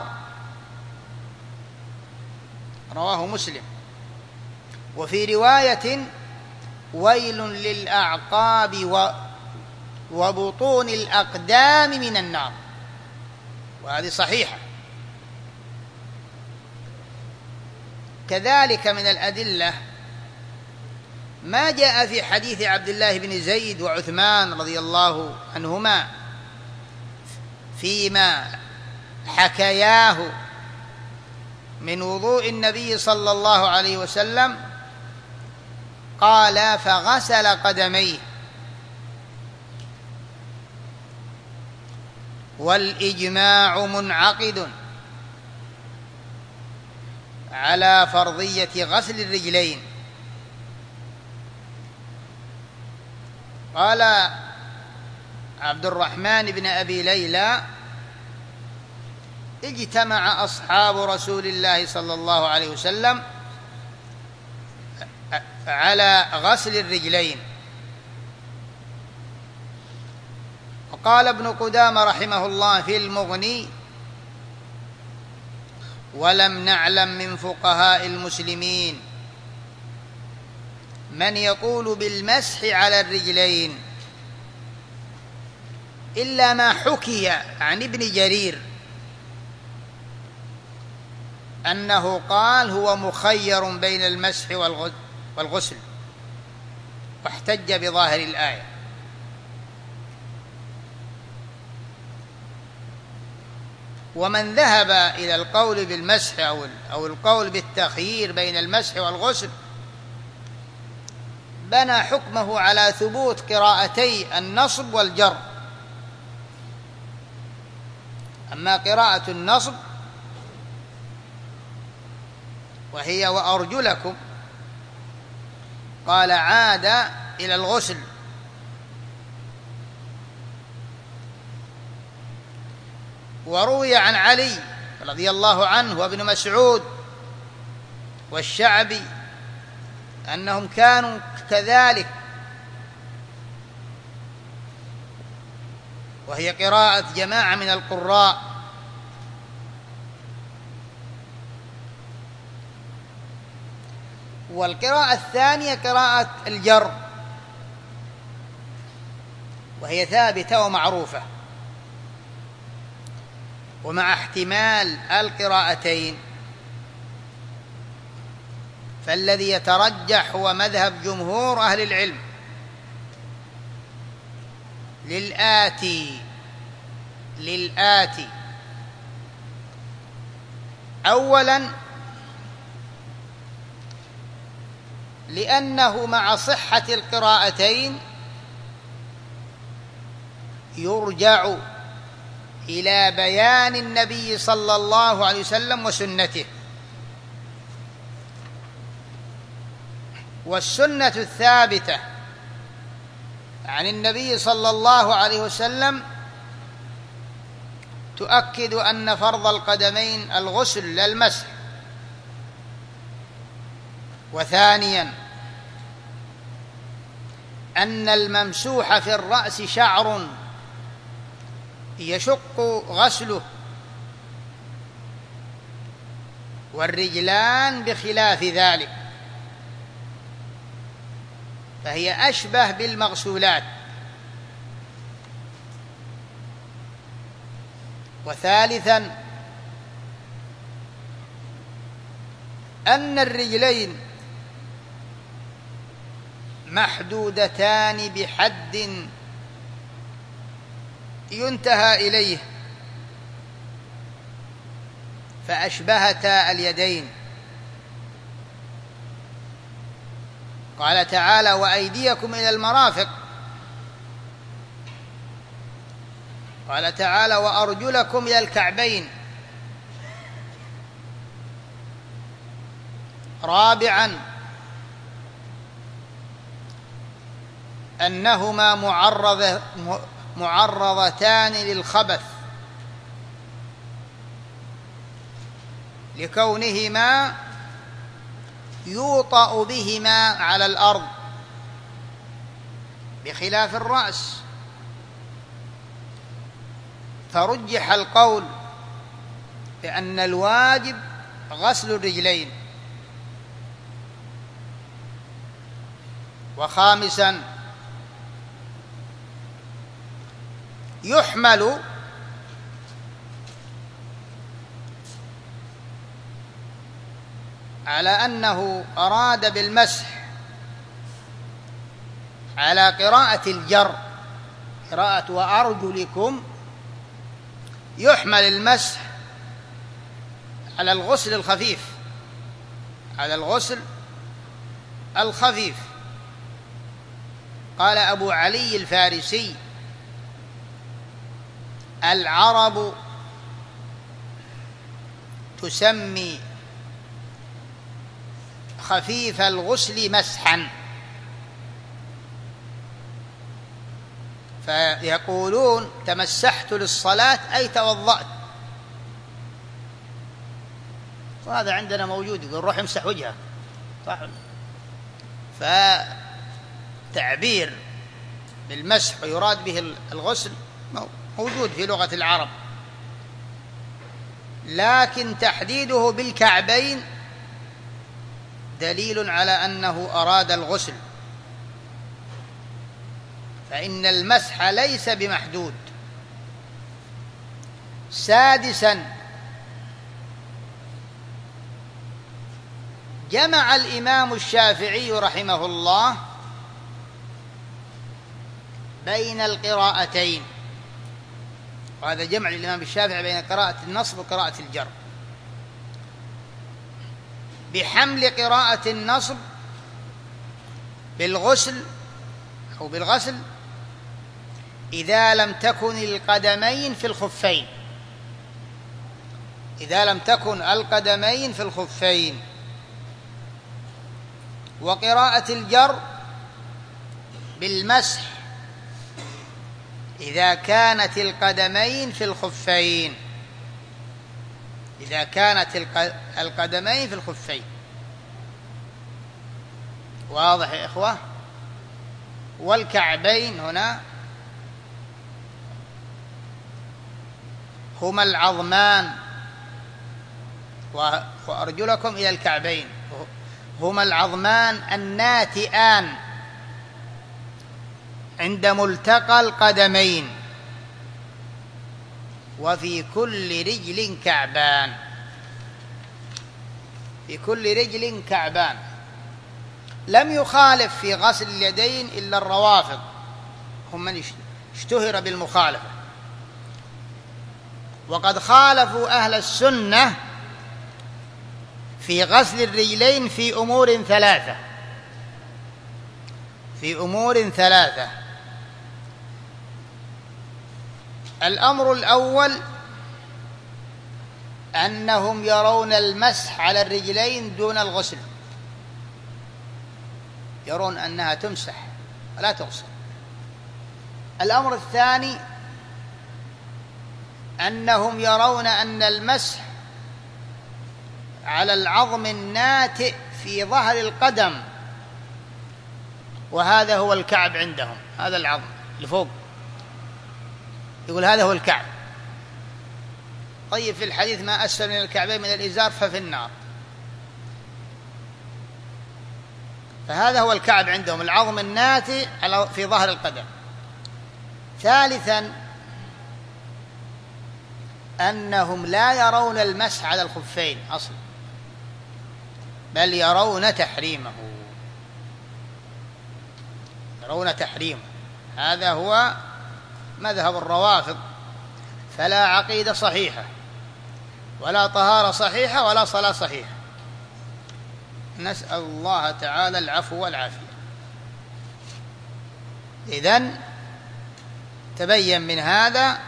رواه مسلم. وفي رواية: ويل للأعقاب وبطون الأقدام من النار، وهذه صحيحة. كذلك من الأدلة ما جاء في حديث عبد الله بن زيد وعثمان رضي الله عنهما فيما حكياه من وضوء النبي صلى الله عليه وسلم، قال: فغسل قدميه. والإجماع منعقد على فرضية غسل الرجلين. قال عبد الرحمن بن أبي ليلى: اجتمع أصحاب رسول الله صلى الله عليه وسلم على غسل الرجلين. وقال ابن قدامة رحمه الله في المغني: ولم نعلم من فقهاء المسلمين من يقول بالمسح على الرجلين إلا ما حكي عن ابن جرير أنه قال: هو مخير بين المسح والغسل، واحتج بظاهر الآية. ومن ذهب إلى القول بالمسح أو القول بالتخيير بين المسح والغسل بنى حكمه على ثبوت قراءتي النصب والجر. أما قراءة النصب وهي وأرجلكم، قال: عاد إلى الغسل. وروي عن علي رضي الله عنه وابن مسعود والشعبي أنهم كانوا كذلك، وهي قراءة جماعة من القراء. والقراءة الثانية قراءة الجر، وهي ثابتة ومعروفة، ومع احتمال القراءتين فالذي يترجح هو مذهب جمهور أهل العلم للآتي للآتي أولا، لأنه مع صحة القراءتين يرجع إلى بيان النبي صلى الله عليه وسلم وسنته. والسنة الثابتة عن النبي صلى الله عليه وسلم تؤكد أن فرض القدمين الغسل لا المسح. وثانيا، أن الممسوح في الرأس شعر يشق غسله، والرجلان بخلاف ذلك، فهي أشبه بالمغسولات. وثالثا، أن الرجلين محدودتان بحد ينتهى إليه، فأشبهتا اليدين. قال تعالى: وأيديكم إلى المرافق. قال تعالى: وأرجلكم إلى الكعبين. رابعا، أنهما معرض معرضتان للخبث لكونهما يوطأ بهما على الأرض بخلاف الرأس، فرجح القول بأن الواجب غسل الرجلين. وخامسا يحمل على أنه أراد بالمسح على قراءة الجر، قراءة وأرجلكم، يحمل المسح على الغسل الخفيف، على الغسل الخفيف. قال أبو علي الفارسي: العرب تسمي خفيف الغسل مسحا، فيقولون تمسحت للصلاة أي توضأت، وهذا عندنا موجود، يقول روح امسح وجهك، صح؟ فتعبير بالمسح ويراد به الغسل موجود في لغة العرب، لكن تحديده بالكعبين دليل على أنه أراد الغسل، فإن المسح ليس بمحدود. سادسا جمع الإمام الشافعي رحمه الله بين القراءتين، وهذا جمع الإمام الشافعي بين قراءة النصب وقراءة الجر، بحمل قراءة النصب بالغسل أو بالغسل إذا لم تكن القدمين في الخفين، إذا لم تكن القدمين في الخفين، وقراءة الجر بالمسح إذا كانت القدمين في الخفين، إذا كانت القدمين في الخفين. واضح يا إخوة؟ والكعبين هنا هما العظمان، وأرجلكم إلى الكعبين، هما العظمان الناتئان عند ملتقى القدمين، وفي كل رجل كعبان، في كل رجل كعبان. لم يخالف في غسل اليدين إلا الروافض، هم من اشتهر بالمخالفة، وقد خالفوا أهل السنة في غسل الرجلين في أمور ثلاثة، في أمور ثلاثة. الأمر الأول أنهم يرون المسح على الرجلين دون الغسل، يرون أنها تمسح ولا تغسل. الأمر الثاني أنهم يرون أن المسح على العظم الناتئ في ظهر القدم، وهذا هو الكعب عندهم، هذا العظم اللي فوق، يقول هذا هو الكعب. طيب في الحديث ما أسفل من الكعبين من الإزار ففي النار، فهذا هو الكعب عندهم، العظم الناتئ في ظهر القدم. ثالثا أنهم لا يرون المسح على الخفين أصلا، بل يرون تحريمه، يرون تحريمه. هذا هو مذهب الروافض، فلا عقيدة صحيحة ولا طهارة صحيحة ولا صلاة صحيحة. نسأل الله تعالى العفو والعافية. إذن تبين من هذا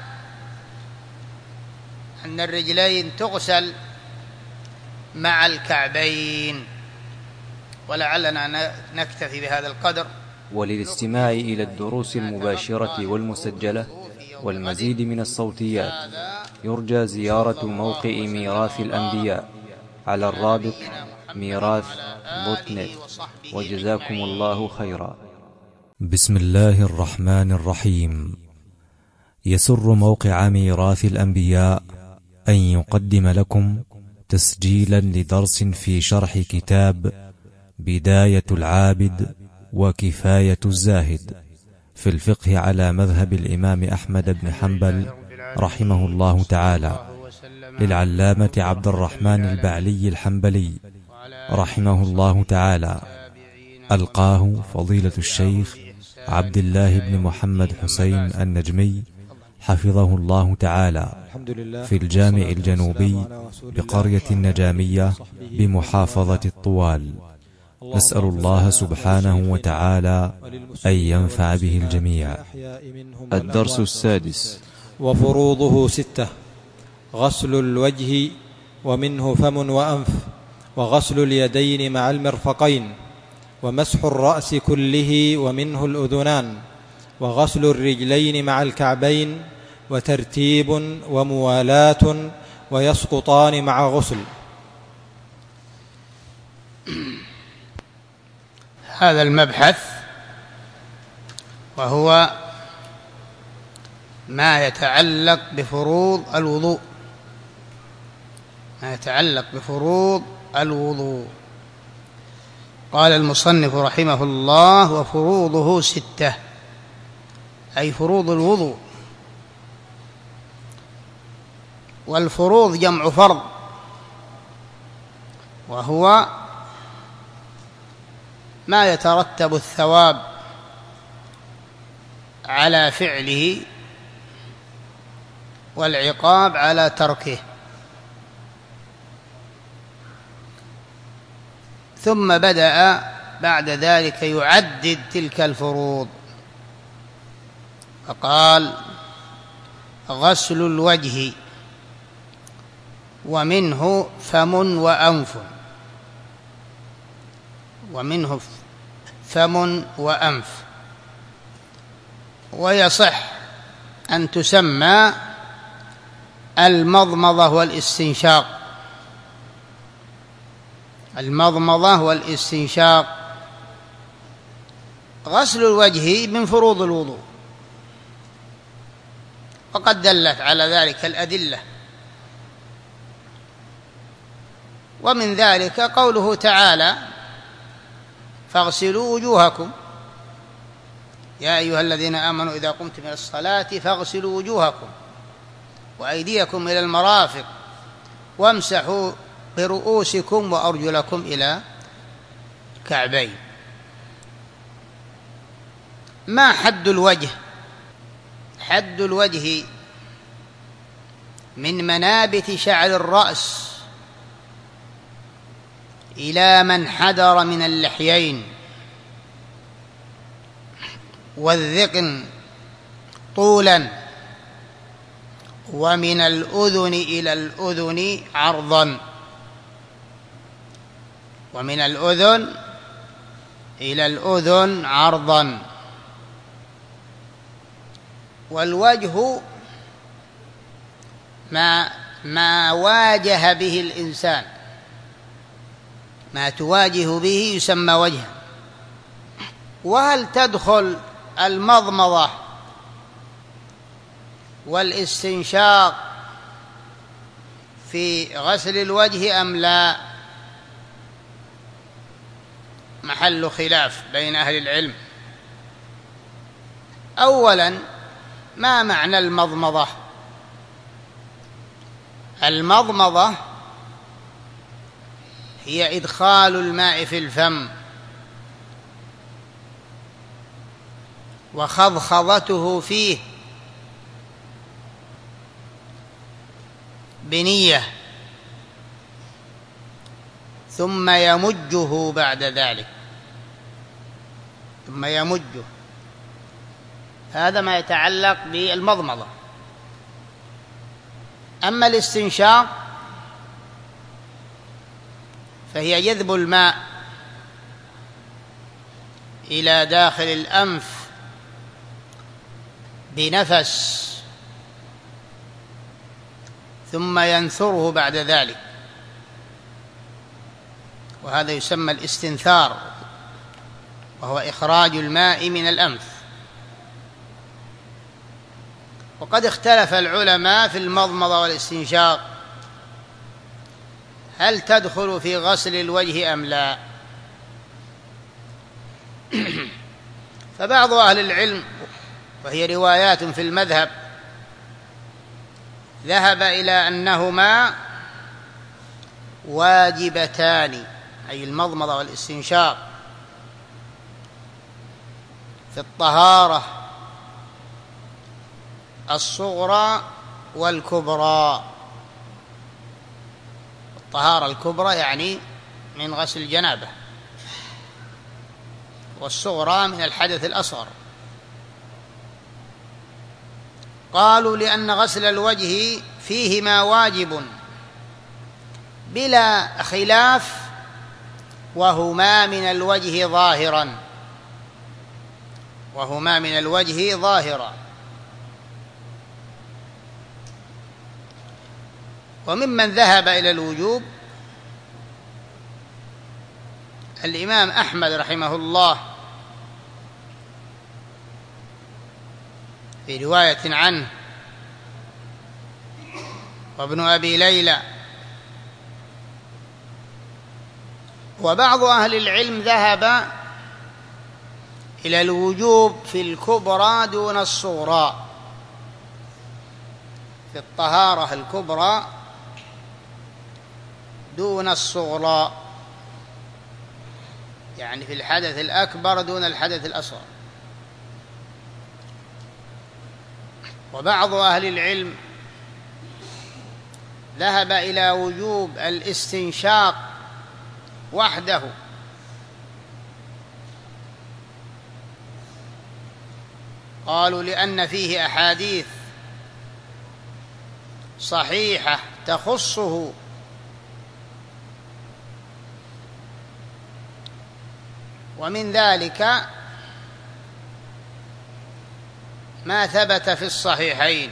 أن الرجلين تغسل مع الكعبين. ولعلنا نكتفي بهذا القدر. وللاستماع إلى الدروس المباشرة والمسجلة والمزيد من الصوتيات يرجى زيارة موقع ميراث الأنبياء على الرابط ميراث دوت نت. وجزاكم الله خيرا. بسم الله الرحمن الرحيم. يسر موقع ميراث الأنبياء أن يقدم لكم تسجيلا لدرس في شرح كتاب بداية العابد وكفاية الزاهد في الفقه على مذهب الإمام أحمد بن حنبل رحمه الله تعالى، للعلامة عبد الرحمن البعلي الحنبلي رحمه الله تعالى، ألقاه فضيلة الشيخ عبد الله بن محمد حسين النجمي حفظه الله تعالى في الجامع الجنوبي بقرية النجامية بمحافظة الطوال. نسأل الله سبحانه وتعالى أن ينفع به الجميع. الدرس السادس. وفروضه ستة: غسل الوجه ومنه فم وأنف، وغسل اليدين مع المرفقين، ومسح الرأس كله ومنه الأذنان، وغسل الرجلين مع الكعبين، وترتيب وموالاة، ويسقطان مع غسل. هذا المبحث وهو ما يتعلق بفروض الوضوء، ما يتعلق بفروض الوضوء. قال المصنف رحمه الله: وفروضه ستة، أي فروض الوضوء. والفروض جمع فرض، وهو ما يترتب الثواب على فعله والعقاب على تركه. ثم بدأ بعد ذلك يعدد تلك الفروض، فقال: غسل الوجه ومنه فم وأنف، ومنه فم وأنف، ويصح أن تسمى المضمضة والاستنشاق، المضمضة والاستنشاق. غسل الوجه من فروض الوضوء، وقد دلت على ذلك الأدلة، ومن ذلك قوله تعالى: فاغسلوا وجوهكم يا أيها الذين آمنوا إذا قمتم إلى الصلاة فاغسلوا وجوهكم وأيديكم إلى المرافق وامسحوا برؤوسكم وأرجلكم إلى الكعبين. ما حد الوجه؟ حد الوجه من منابت شعر الرأس إلى من حدر من اللحيين والذقن طولا، ومن الأذن إلى الأذن عرضا، ومن الأذن إلى الأذن عرضا. والوجه ما ما واجه به الإنسان، ما تواجه به يسمى وجها. وهل تدخل المضمضة والاستنشاق في غسل الوجه أم لا؟ محل خلاف بين أهل العلم. أولا، ما معنى المضمضة؟ المضمضة هي إدخال الماء في الفم وخضخضته فيه بنية، ثم يمجه بعد ذلك، ثم يمجه. هذا ما يتعلق بالمضمضة. أما الاستنشاق فهي جذب الماء إلى داخل الأنف بنفس ثم ينثره بعد ذلك، وهذا يسمى الاستنثار. وهو إخراج الماء من الأنف. وقد اختلف العلماء في المضمضة والاستنشاق هل تدخل في غسل الوجه أم لا. فبعض أهل العلم، وهي روايات في المذهب، ذهب إلى أنهما واجبتان، أي المضمضة والاستنشاق، في الطهارة الصغرى والكبرى. الطهارة الكبرى يعني من غسل الجنابة، والصغرى من الحدث الأصغر. قالوا لأن غسل الوجه فيهما واجب بلا خلاف، وهما من الوجه ظاهرا وهما من الوجه ظاهرا وممن ذهب إلى الوجوب الإمام أحمد رحمه الله في رواية عنه، وابن أبي ليلى. وبعض أهل العلم ذهب إلى الوجوب في الكبرى دون الصغرى، في الطهارة الكبرى دون الصغرى، يعني في الحدث الأكبر دون الحدث الأصغر. وبعض أهل العلم ذهب إلى وجوب الاستنشاق وحده، قالوا لأن فيه أحاديث صحيحة تخصه، ومن ذلك ما ثبت في الصحيحين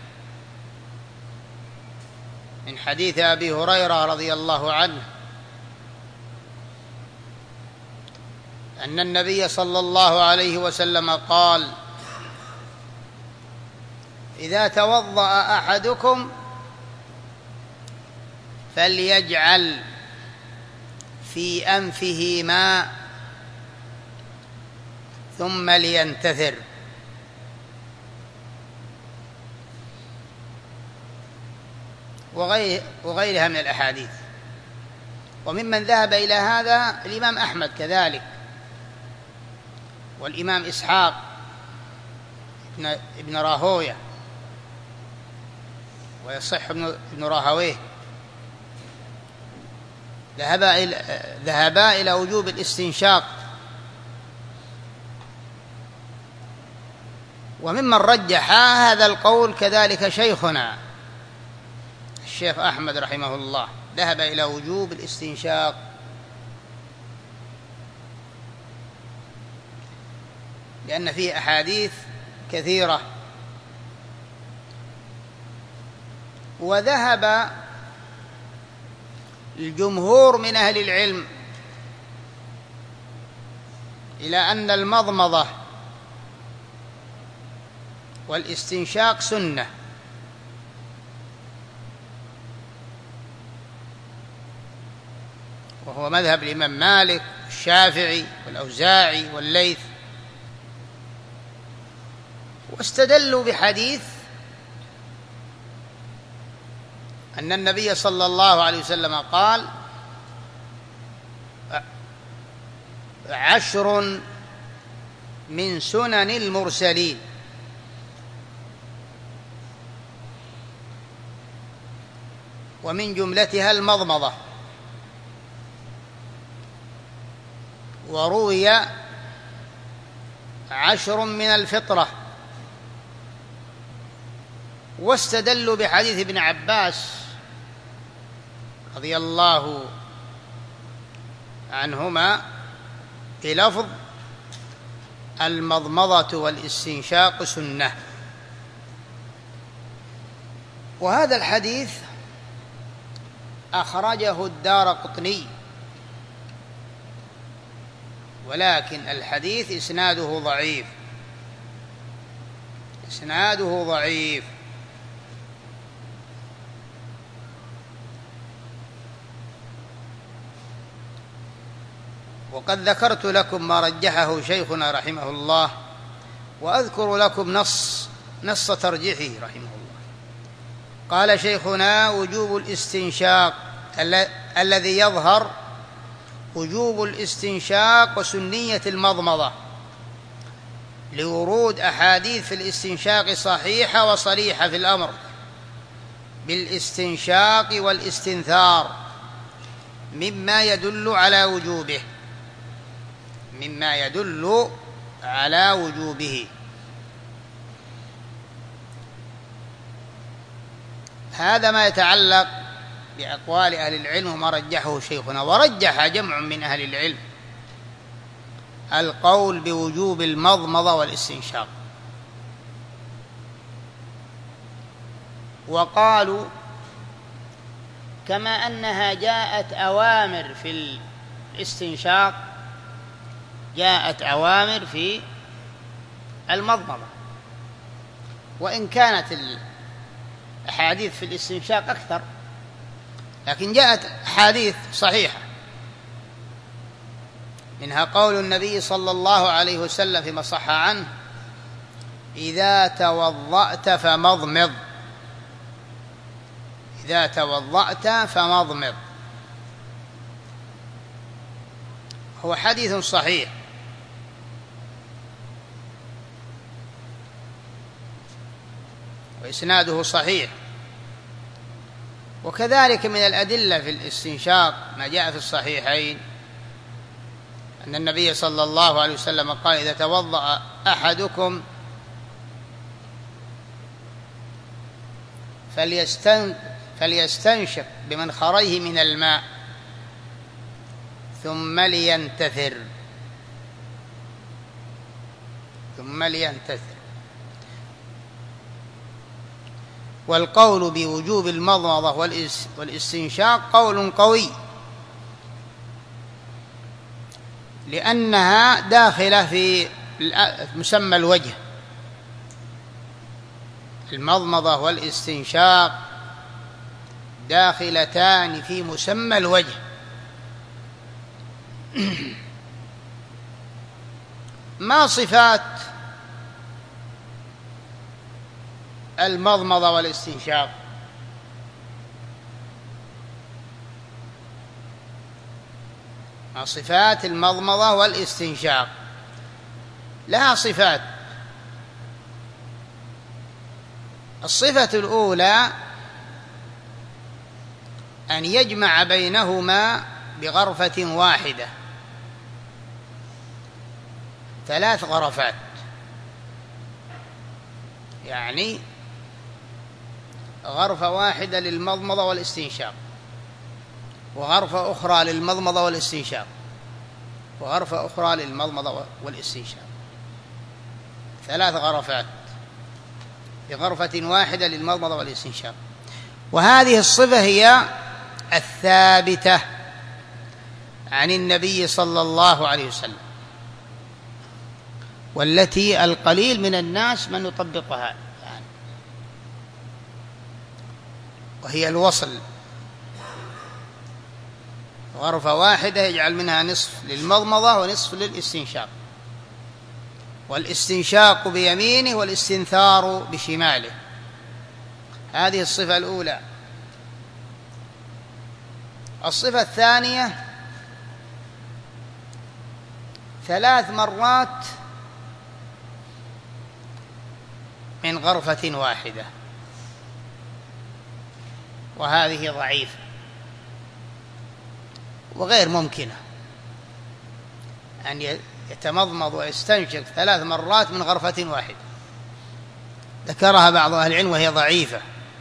من حديث أبي هريرة رضي الله عنه أن النبي صلى الله عليه وسلم قال: إذا توضأ أحدكم فليجعل في أنفه ماء ثم لينتثر. وغيرها من الأحاديث. وممن ذهب إلى هذا الإمام أحمد كذلك، والإمام إسحاق ابن راهويه، ويصح ابن راهويه، ذهبا إلى ذهبا إلى وجوب الاستنشاق. وممن رجح هذا القول كذلك شيخنا الشيخ أحمد رحمه الله، ذهب إلى وجوب الاستنشاق، لأن فيه أحاديث كثيرة. وذهب الجمهور من أهل العلم إلى أن المضمضة والاستنشاق سنة، وهو مذهب الإمام مالك والشافعي والأوزاعي والليث. واستدلوا بحديث أن النبي صلى الله عليه وسلم قال: عشر من سنن المرسلين، ومن جملتها المضمضة. وروي عشر من الفطرة. واستدلوا بحديث ابن عباس رضي الله عنهما بلفظ: المضمضة والاستنشاق سنة. وهذا الحديث أخرجه الدارقطني ولكن الحديث إسناده ضعيف، إسناده ضعيف. وقد ذكرت لكم ما رجحه شيخنا رحمه الله، وأذكر لكم نص نص ترجيحه رحمه الله. قال شيخنا: وجوب الاستنشاق الذي يظهر وجوب الاستنشاق وسنية المضمضة، لورود أحاديث في الاستنشاق صحيحة وصريحة في الأمر بالاستنشاق والاستنثار، مما يدل على وجوبه مما يدل على وجوبه. هذا ما يتعلق بأقوال أهل العلم وما رجحه شيخنا. ورجح جمع من أهل العلم القول بوجوب المضمضة والاستنشاق، وقالوا كما أنها جاءت أوامر في الاستنشاق جاءت أوامر في المضمضة، وإن كانت الأحاديث في الاستنشاق أكثر، لكن جاءت أحاديث صحيحة، منها قول النبي صلى الله عليه وسلم فيما صح عنه: إذا توضأت فمضمض إذا توضأت فمضمض. هو حديث صحيح، وإسناده صحيح. وكذلك من الأدلة في الاستنشاق ما جاء في الصحيحين أن النبي صلى الله عليه وسلم قال: إذا توضأ أحدكم فليستن فليستنشق بمنخريه من الماء ثم لينتثر ثم لينتثر والقول بوجوب المضمضة والاستنشاق قول قوي، لأنها داخلة في مسمى الوجه. المضمضة والاستنشاق داخلتان في مسمى الوجه. ما صفات المضمضة والاستنشاق؟ ما صفات المضمضة والاستنشاق؟ لها صفات. الصفة الأولى أن يجمع بينهما بغرفة واحدة، ثلاث غرفات، يعني غرفة واحدة للمضمضة والاستنشاق، وغرفة أخرى للمضمضة والاستنشاق، وغرفة أخرى للمضمضة والاستنشاق، ثلاث غرفات بغرفة واحدة للمضمضة والاستنشاق. وهذه الصفة هي الثابتة عن النبي صلى الله عليه وسلم، والتي القليل من الناس من يطبقها يعني، وهي الوصل، غرفة واحدة يجعل منها نصف للمضمضة ونصف للاستنشاق، والاستنشاق بيمينه والاستنثار بشماله. هذه الصفة الأولى. الصفة الثانية ثلاث مرات من غرفة واحدة، وهذه ضعيفة وغير ممكنة أن يتمضمض ويستنشق ثلاث مرات من غرفة واحدة، ذكرها بعض أهل العلم وهي ضعيفة.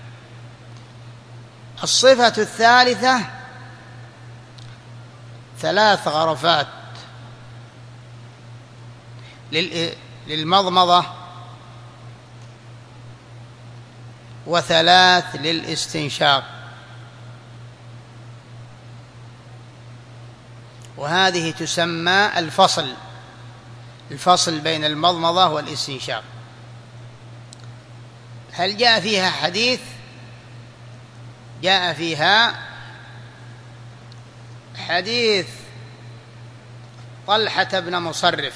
الصفة الثالثة ثلاث غرفات للمضمضة وثلاث للاستنشاق، وهذه تسمى الفصل الفصل بين المضمضة والاستنشاق. هل جاء فيها حديث؟ جاء فيها حديث طلحة بن مصرف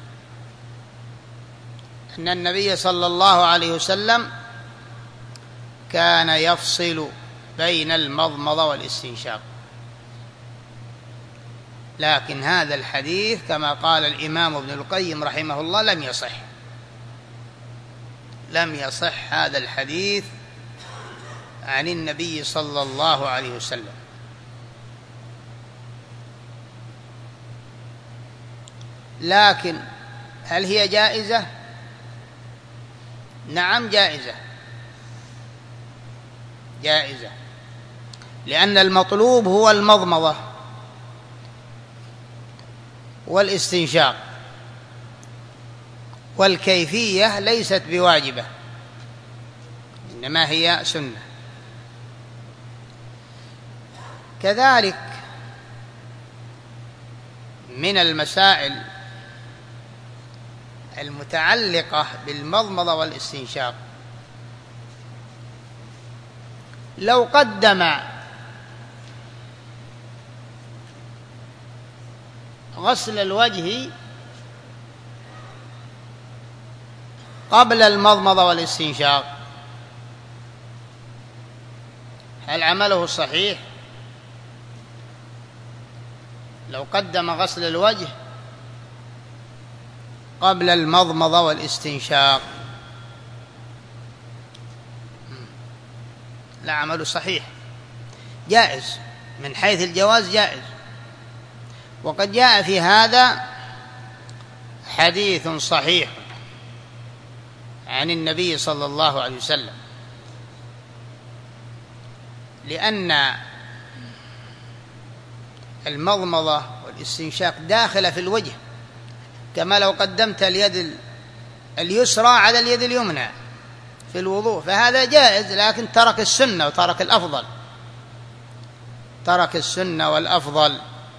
أن النبي صلى الله عليه وسلم كان يفصل بين المضمضة والاستنشاق، لكن هذا الحديث كما قال الإمام ابن القيم رحمه الله لم يصح لم يصح هذا الحديث عن النبي صلى الله عليه وسلم. لكن هل هي جائزة؟ نعم جائزة جائزة لأن المطلوب هو المضمضة والاستنشاق، والكيفية ليست بواجبة إنما هي سنة. كذلك من المسائل المتعلقة بالمضمضة والاستنشاق، لو قدم غسل الوجه قبل المضمضة والاستنشاق هل عمله صحيح؟ لو قدم غسل الوجه قبل المضمضة والاستنشاق لا، عمله صحيح جائز، من حيث الجواز جائز. وقد جاء في هذا حديث صحيح عن النبي صلى الله عليه وسلم، لأن المضمضة والاستنشاق داخلة في الوجه، كما لو قدمت اليد اليسرى على اليد اليمنى في الوضوء، فهذا جائز، لكن ترك السنة وترك الأفضل ترك السنة والأفضل.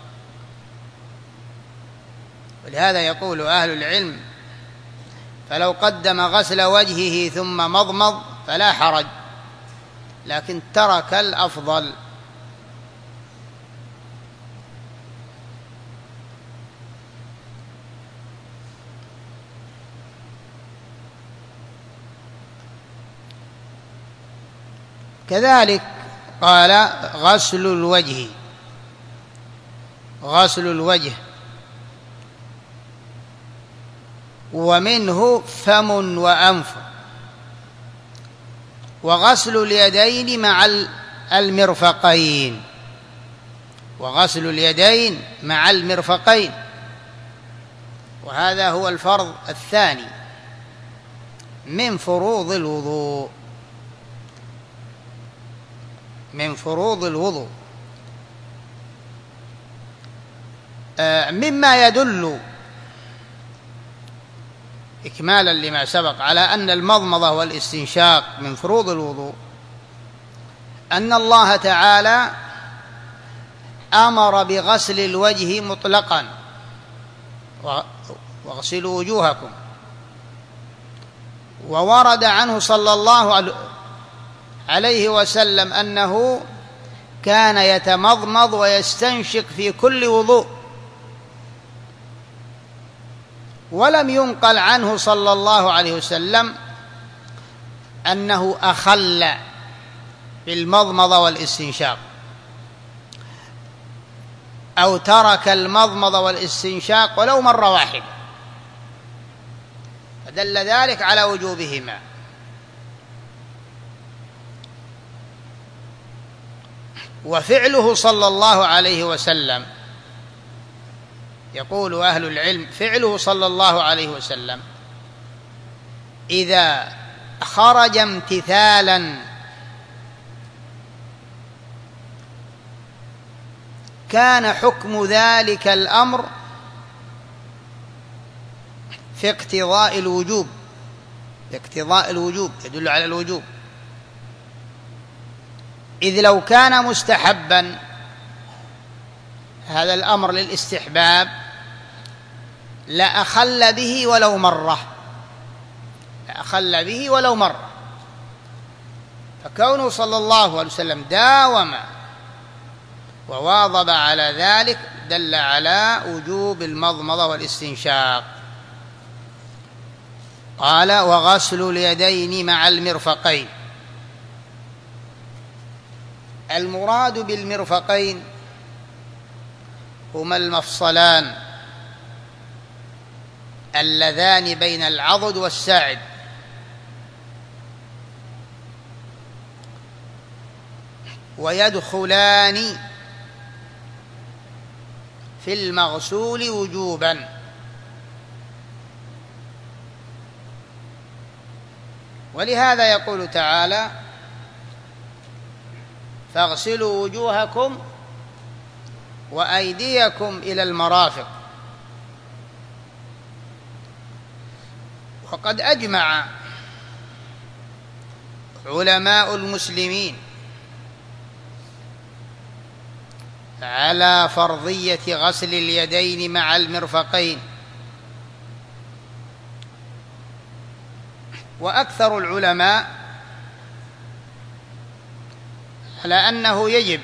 ولهذا يقول أهل العلم: فلو قدم غسل وجهه ثم مضمض فلا حرج، لكن ترك الأفضل. كذلك قال: غسل الوجه غسل الوجه ومنه فم وأنف، وغسل اليدين مع المرفقين وغسل اليدين مع المرفقين وهذا هو الفرض الثاني من فروض الوضوء من فروض الوضوء مما يدل إكمالا لما سبق على أن المضمضة والاستنشاق من فروض الوضوء أن الله تعالى أمر بغسل الوجه مطلقا: واغسلوا وجوهكم. وورد عنه صلى الله عليه وسلم أنه كان يتمضمض ويستنشق في كل وضوء، ولم ينقل عنه صلى الله عليه وسلم أنه أخل بالمضمضة والاستنشاق أو ترك المضمضة والاستنشاق ولو مرة واحدة، فدل ذلك على وجوبهما. وفعله صلى الله عليه وسلم، يقول أهل العلم: فعله صلى الله عليه وسلم إذا خرج امتثالا كان حكم ذلك الأمر في اقتضاء الوجوب في اقتضاء الوجوب يدل على الوجوب، إذ لو كان مستحبا هذا الأمر للاستحباب لأخل به ولو مرة، لأخل به ولو مرة. فكونه صلى الله عليه وسلم داوم وواظب على ذلك دل على وجوب المضمضة والاستنشاق. قال: وغسل اليدين مع المرفقين. المراد بالمرفقين هما المفصلان اللذان بين العضد والساعد، ويدخلان في المغسول وجوبا. ولهذا يقول تعالى: فاغسلوا وجوهكم وأيديكم إلى المرافق. وقد أجمع علماء المسلمين على فرضية غسل اليدين مع المرفقين، وأكثر العلماء على أنه يجب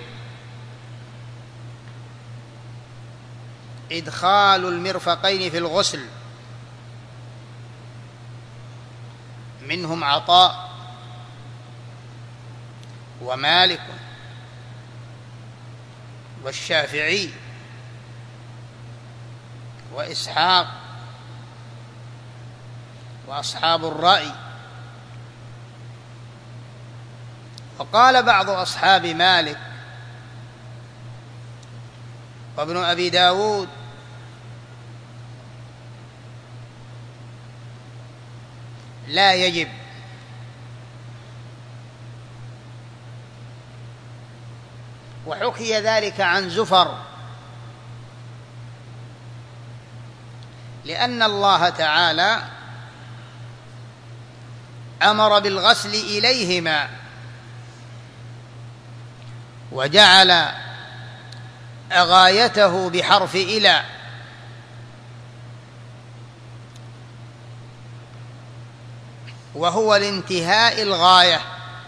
إدخال المرفقين في الغسل، منهم عطاء ومالك والشافعي وإسحاق وأصحاب الرأي. وقال بعض أصحاب مالك وابن أبي داود: لا يجب. وحكي ذلك عن زفر، لأن الله تعالى أمر بالغسل إليهما، وجعل غايته بحرف إلى، وهو الانتهاء الغاية،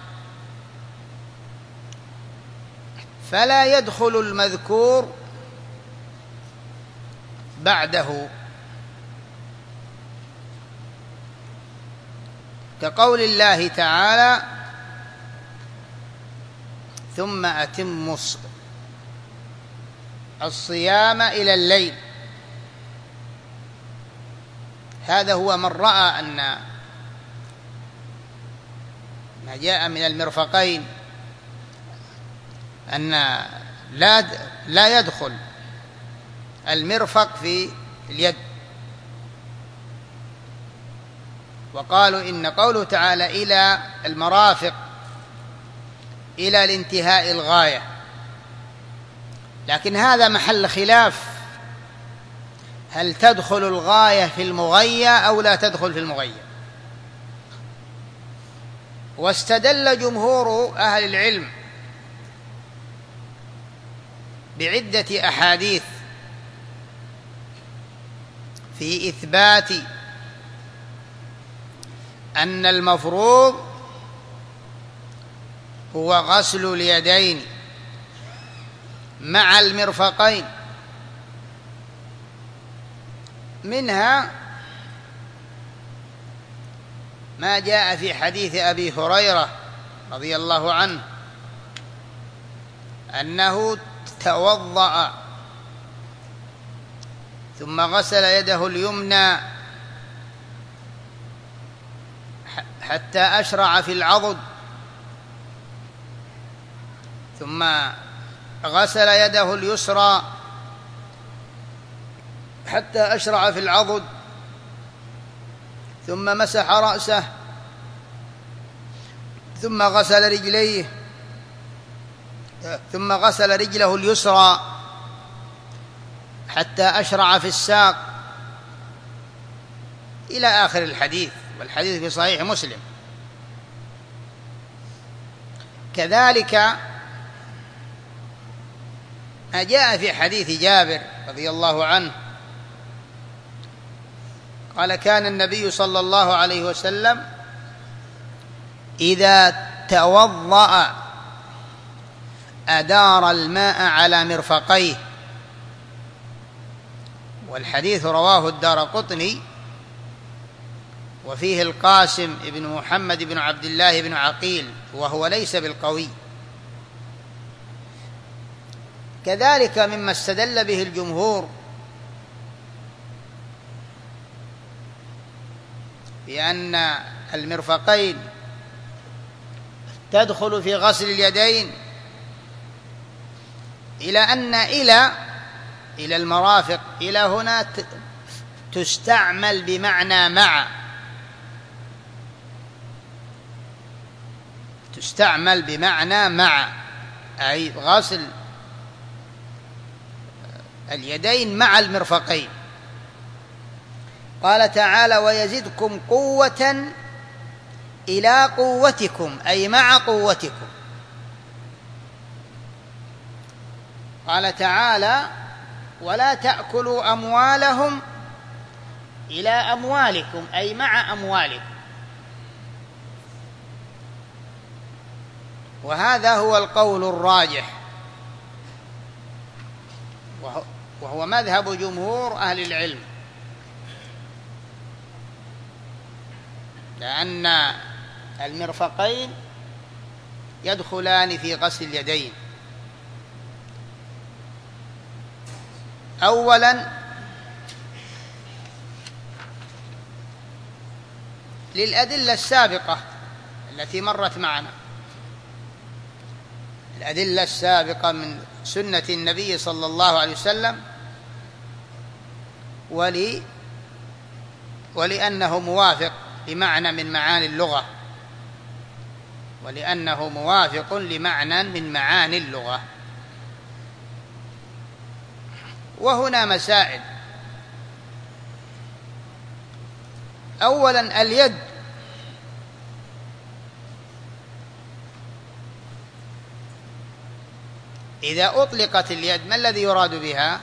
فلا يدخل المذكور بعده، كقول الله تعالى: ثم أتموا الصيام إلى الليل. هذا هو من رأى أن ما جاء من المرفقين أن لا لا يدخل المرفق في اليد، وقالوا إن قوله تعالى إلى المرافق إلى الانتهاء الغاية، لكن هذا محل خلاف، هل تدخل الغاية في المغية أو لا تدخل في المغية؟ واستدل جمهور أهل العلم بعدة أحاديث في إثبات أن المفروض هو غسل اليدين مع المرفقين، منها ما جاء في حديث أبي هريرة رضي الله عنه أنه توضأ ثم غسل يده اليمنى حتى أشرع في العضد، ثم غسل يده اليسرى حتى أشرع في العضد، ثم مسح رأسه، ثم غسل رجليه، ثم غسل رجله اليسرى حتى أشرع في الساق، إلى آخر الحديث، والحديث في صحيح مسلم. كذلك ما جاء في حديث جابر رضي الله عنه قال: كان النبي صلى الله عليه وسلم إذا توضأ أدار الماء على مرفقيه. والحديث رواه الدارقطني، وفيه القاسم بن محمد بن عبد الله بن عقيل، وهو ليس بالقوي. كذلك مما استدل به الجمهور بأن المرفقين تدخل في غسل اليدين إلى أن إلى إلى المرافق إلى هنا تستعمل بمعنى مع، تستعمل بمعنى مع، أي غسل اليدين مع المرفقين. قال تعالى: ويزدكم قوة إلى قوتكم، أي مع قوتكم. قال تعالى: ولا تأكلوا أموالهم إلى أموالكم، أي مع أموالكم. وهذا هو القول الراجح، وهو مذهب جمهور أهل العلم، لأن المرفقين يدخلان في غسل اليدين. أولا للأدلة السابقة التي مرت معنا، الأدلة السابقة من سنة النبي صلى الله عليه وسلم، ولي ولأنه موافق لمعنى من معاني اللغة، ولأنه موافق لمعنى من معاني اللغة. وهنا مسائل. أولا اليد، إذا أطلقت اليد ما الذي يراد بها؟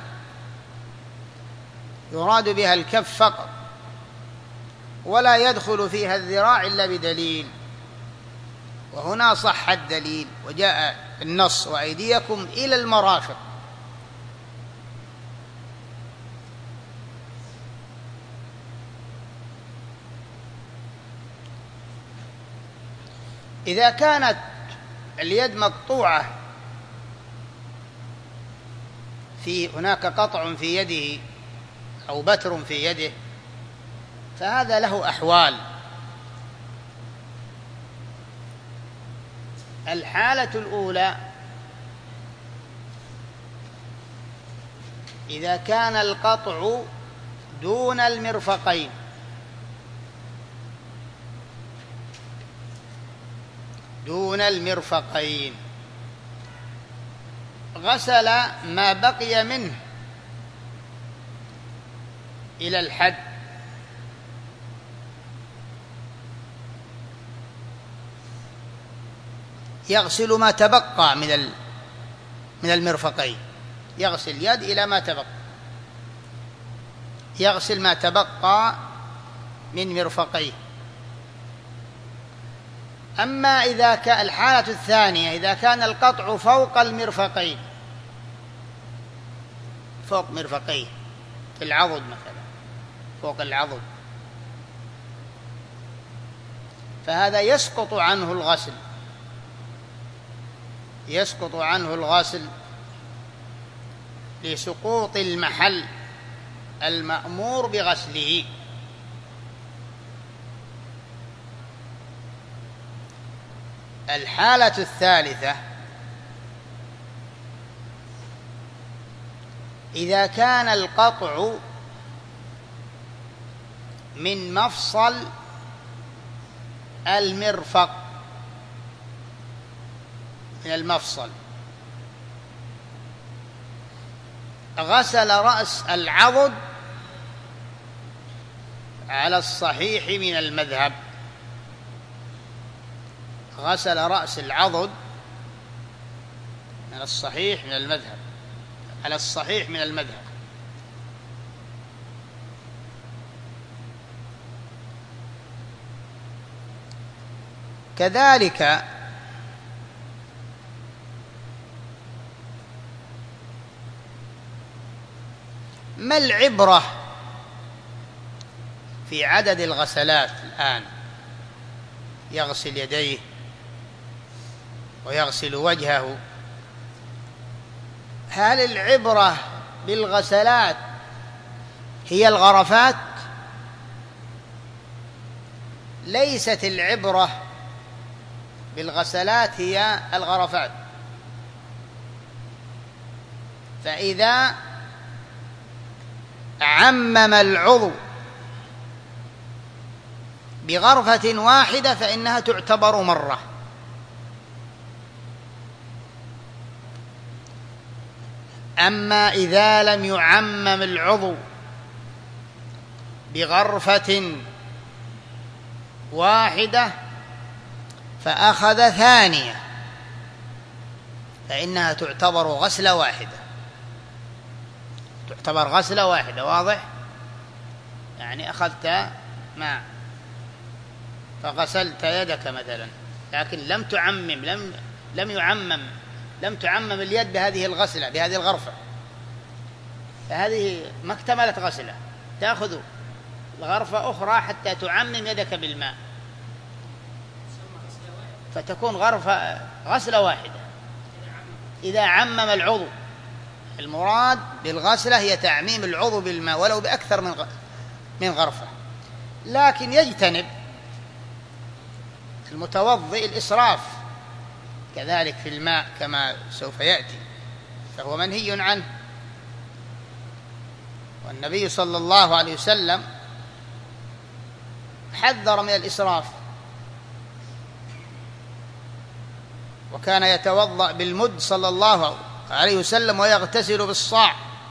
يراد بها الكف فقط، ولا يدخل فيها الذراع إلا بدليل، وهنا صح الدليل وجاء النص: وأيديكم إلى المرافق. إذا كانت اليد مقطوعة، في هناك قطع في يده أو بتر في يده، فهذا له أحوال. الحالة الأولى إذا كان القطع دون المرفقين، دون المرفقين غسل ما بقي منه إلى الحد، يغسل ما تبقى من من المرفقين، يغسل اليد إلى ما تبقى، يغسل ما تبقى من مرفقيه. أما إذا كان الحالة الثانية، إذا كان القطع فوق المرفقين، فوق مرفقيه في العضد مثلا، فوق العضد، فهذا يسقط عنه الغسل، يسقط عنه الغسل لسقوط المحل المأمور بغسله. الحالة الثالثة إذا كان القطع من مفصل المرفق، من المفصل، غسل رأس العضد على الصحيح من المذهب، غسل رأس العضد من الصحيح من المذهب. على الصحيح من المذهب. كذلك ما العبرة في عدد الغسلات الآن؟ يغسل يديه ويغسل وجهه، هل العبرة بالغسلات هي الغرفات؟ ليست العبرة بالغسلات هي الغرفات. فإذا عمم العضو بغرفة واحدة فإنها تعتبر مرة، أما إذا لم يعمم العضو بغرفة واحدة فأخذ ثانية فإنها تعتبر غسلة واحدة، تعتبر غسلة واحدة. واضح؟ يعني أخذت ماء فغسلت يدك مثلا، لكن لم تعمم لم لم يعمم لم تعمم اليد بهذه الغسلة بهذه الغرفة، فهذه ما اكتملت غسلة. تأخذ غرفة أخرى حتى تعمم يدك بالماء فتكون غرفة غسلة واحدة إذا عمم العضو. المراد بالغسلة هي تعميم العضو بالماء ولو بأكثر من من غرفة، لكن يجتنب المتوضئ الإسراف كذلك في الماء كما سوف يأتي، فهو منهي عنه. والنبي صلى الله عليه وسلم حذر من الإسراف، وكان يتوضأ بالمد صلى الله عليه وسلم ويغتسل بالصاع.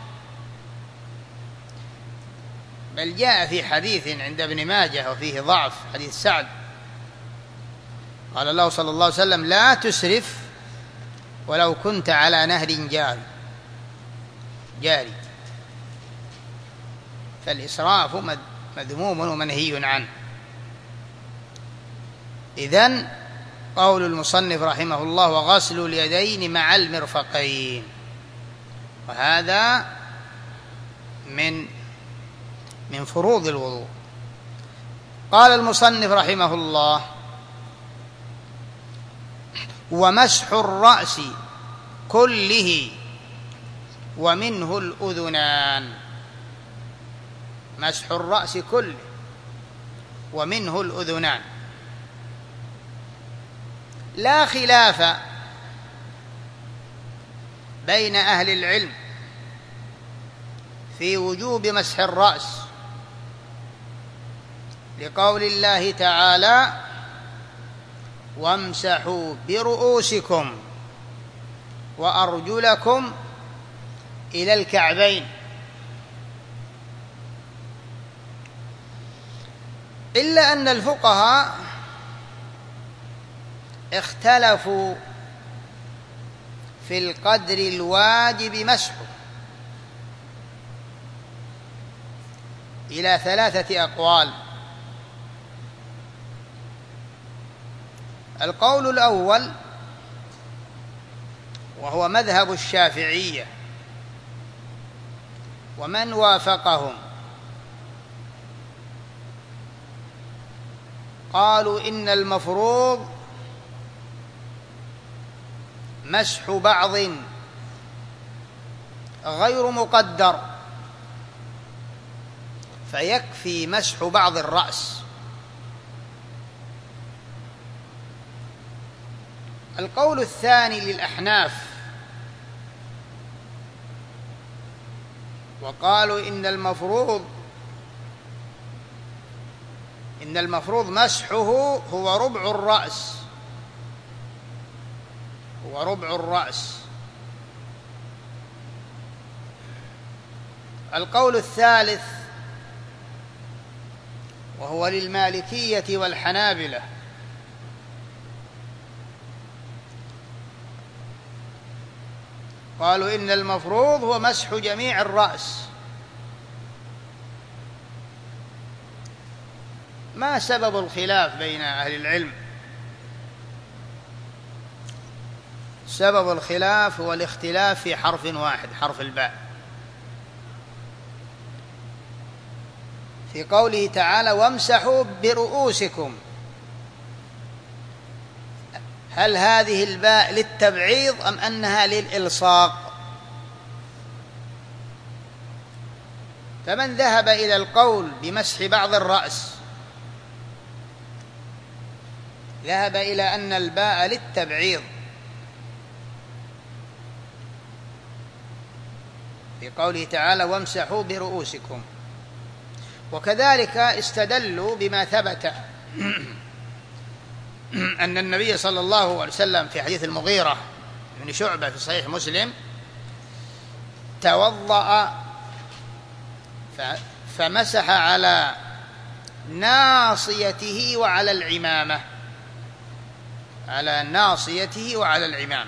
بل جاء في حديث عند ابن ماجه وفيه ضعف، حديث سعد، قال الله صلى الله عليه وسلم: لا تسرف ولو كنت على نهر جاري جاري فالإسراف مذموم ومنهي عنه. إذن قول المصنف رحمه الله: وغسل اليدين مع المرفقين، وهذا من من فروض الوضوء. قال المصنف رحمه الله: ومسح الرأس كله ومنه الأذنان. مسح الرأس كله ومنه الأذنان. لا خلاف بين أهل العلم في وجوب مسح الرأس، لقول الله تعالى: وامسحوا برؤوسكم وأرجلكم إلى الكعبين. إلا أن الفقهاء اختلفوا في القدر الواجب مسحه إلى ثلاثة أقوال. القول الأول وهو مذهب الشافعية ومن وافقهم، قالوا إن المفروض مسح بعض غير مقدر، فيكفي مسح بعض الرأس. القول الثاني للأحناف، وقالوا إن المفروض إن المفروض مسحه هو ربع الرأس هو ربع الرأس. القول الثالث وهو للمالكية والحنابلة، قالوا إن المفروض هو مسح جميع الرأس. ما سبب الخلاف بين أهل العلم؟ سبب الخلاف هو الاختلاف في حرف واحد، حرف الباء، في قوله تعالى وامسحوا برؤوسكم. هل هذه الباء للتبعيض أم أنها للإلصاق؟ فمن ذهب إلى القول بمسح بعض الرأس ذهب إلى أن الباء للتبعيض، في قوله تعالى وامسحوا برؤوسكم. وكذلك استدلوا بما ثبت أن النبي صلى الله عليه وسلم في حديث المغيرة بن شعبة في صحيح مسلم توضأ فمسح على ناصيته وعلى العمامة، على ناصيته وعلى العمامة.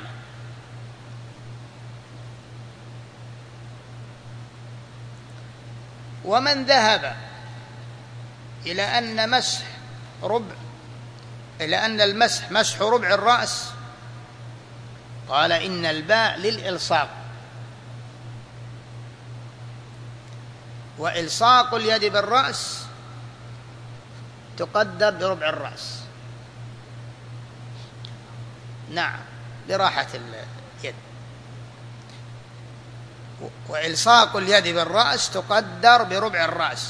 ومن ذهب إلى أن مسح ربع إلى أن المسح مسح ربع الرأس قال إن الباء للإلصاق، وإلصاق اليد بالرأس تقدر بربع الرأس. نعم، براحة اليد. وإلصاق اليد بالرأس تقدر بربع الرأس،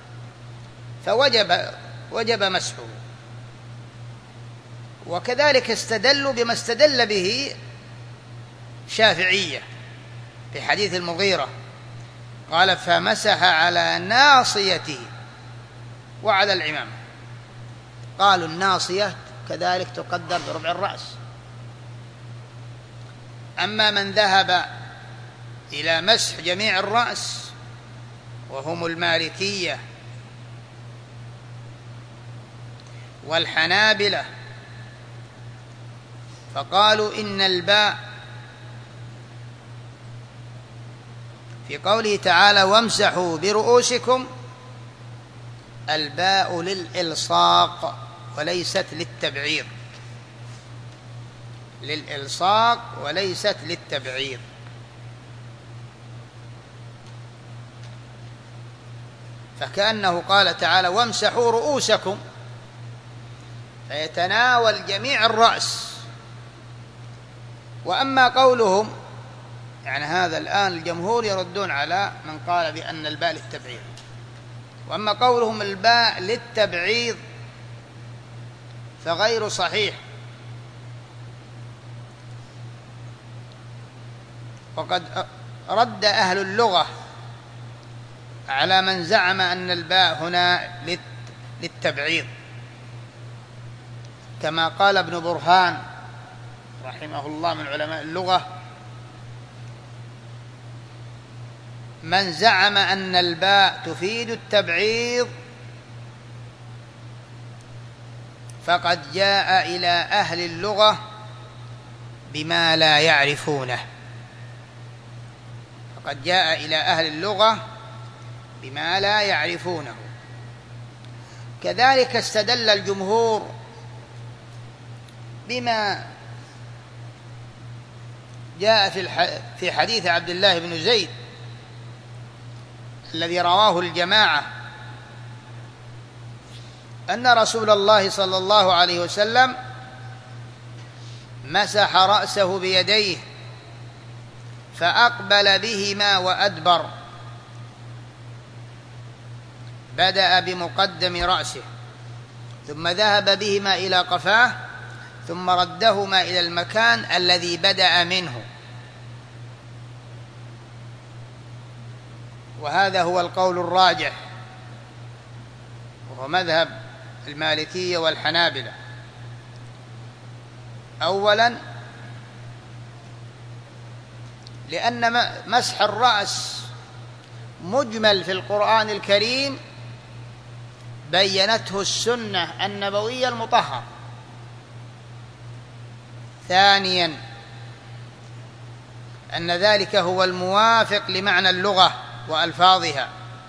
فوجب وجب مسحه. وكذلك استدلوا بما استدل به شافعية في حديث المغيرة، قال فمسح على ناصيته وعلى العمامة. قالوا الناصية كذلك تقدر بربع الرأس. أما من ذهب إلى مسح جميع الرأس وهم المالكية والحنابلة فقالوا إن الباء في قوله تعالى وامسحوا برؤوسكم الباء للإلصاق وليست للتبعيض، للإلصاق وليست للتبعيض. فكأنه قال تعالى وامسحوا رؤوسكم فيتناول جميع الرأس. وأما قولهم يعني هذا الآن الجمهور يردون على من قال بأن الباء للتبعيض، وأما قولهم الباء للتبعيض فغير صحيح. وقد رد أهل اللغة على من زعم أن الباء هنا للتبعيض، كما قال ابن برهان رحمه الله من علماء اللغة من زعم أن الباء تفيد التبعيض فقد جاء إلى أهل اللغة بما لا يعرفونه، فقد جاء إلى أهل اللغة بما لا يعرفونه. كذلك استدل الجمهور بما جاء في في حديث عبد الله بن زيد الذي رواه الجماعة أن رسول الله صلى الله عليه وسلم مسح رأسه بيديه فأقبل بهما وأدبر، بدأ بمقدم رأسه ثم ذهب بهما إلى قفاه ثم ردهما إلى المكان الذي بدأ منه. وهذا هو القول الراجح وهو مذهب المالكية والحنابلة. أولا لأن مسح الرأس مجمل في القرآن الكريم بينته السنة النبوية المطهرة. ثانيا أن ذلك هو الموافق لمعنى اللغة وألفاظها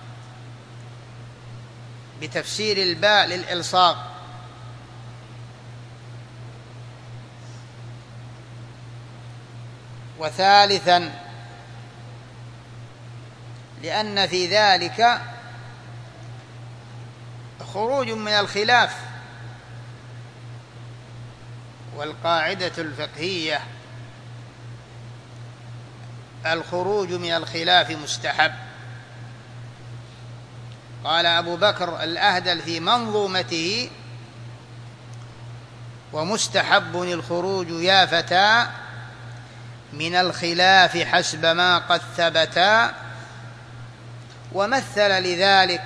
بتفسير الباء للإلصاق. وثالثا لأن في ذلك خروج من الخلاف، والقاعدة الفقهية الخروج من الخلاف مستحب. قال أبو بكر الأهدل في منظومته: ومستحب الخروج يا فتى من الخلاف حسب ما قد ثبتا، ومثل لذلك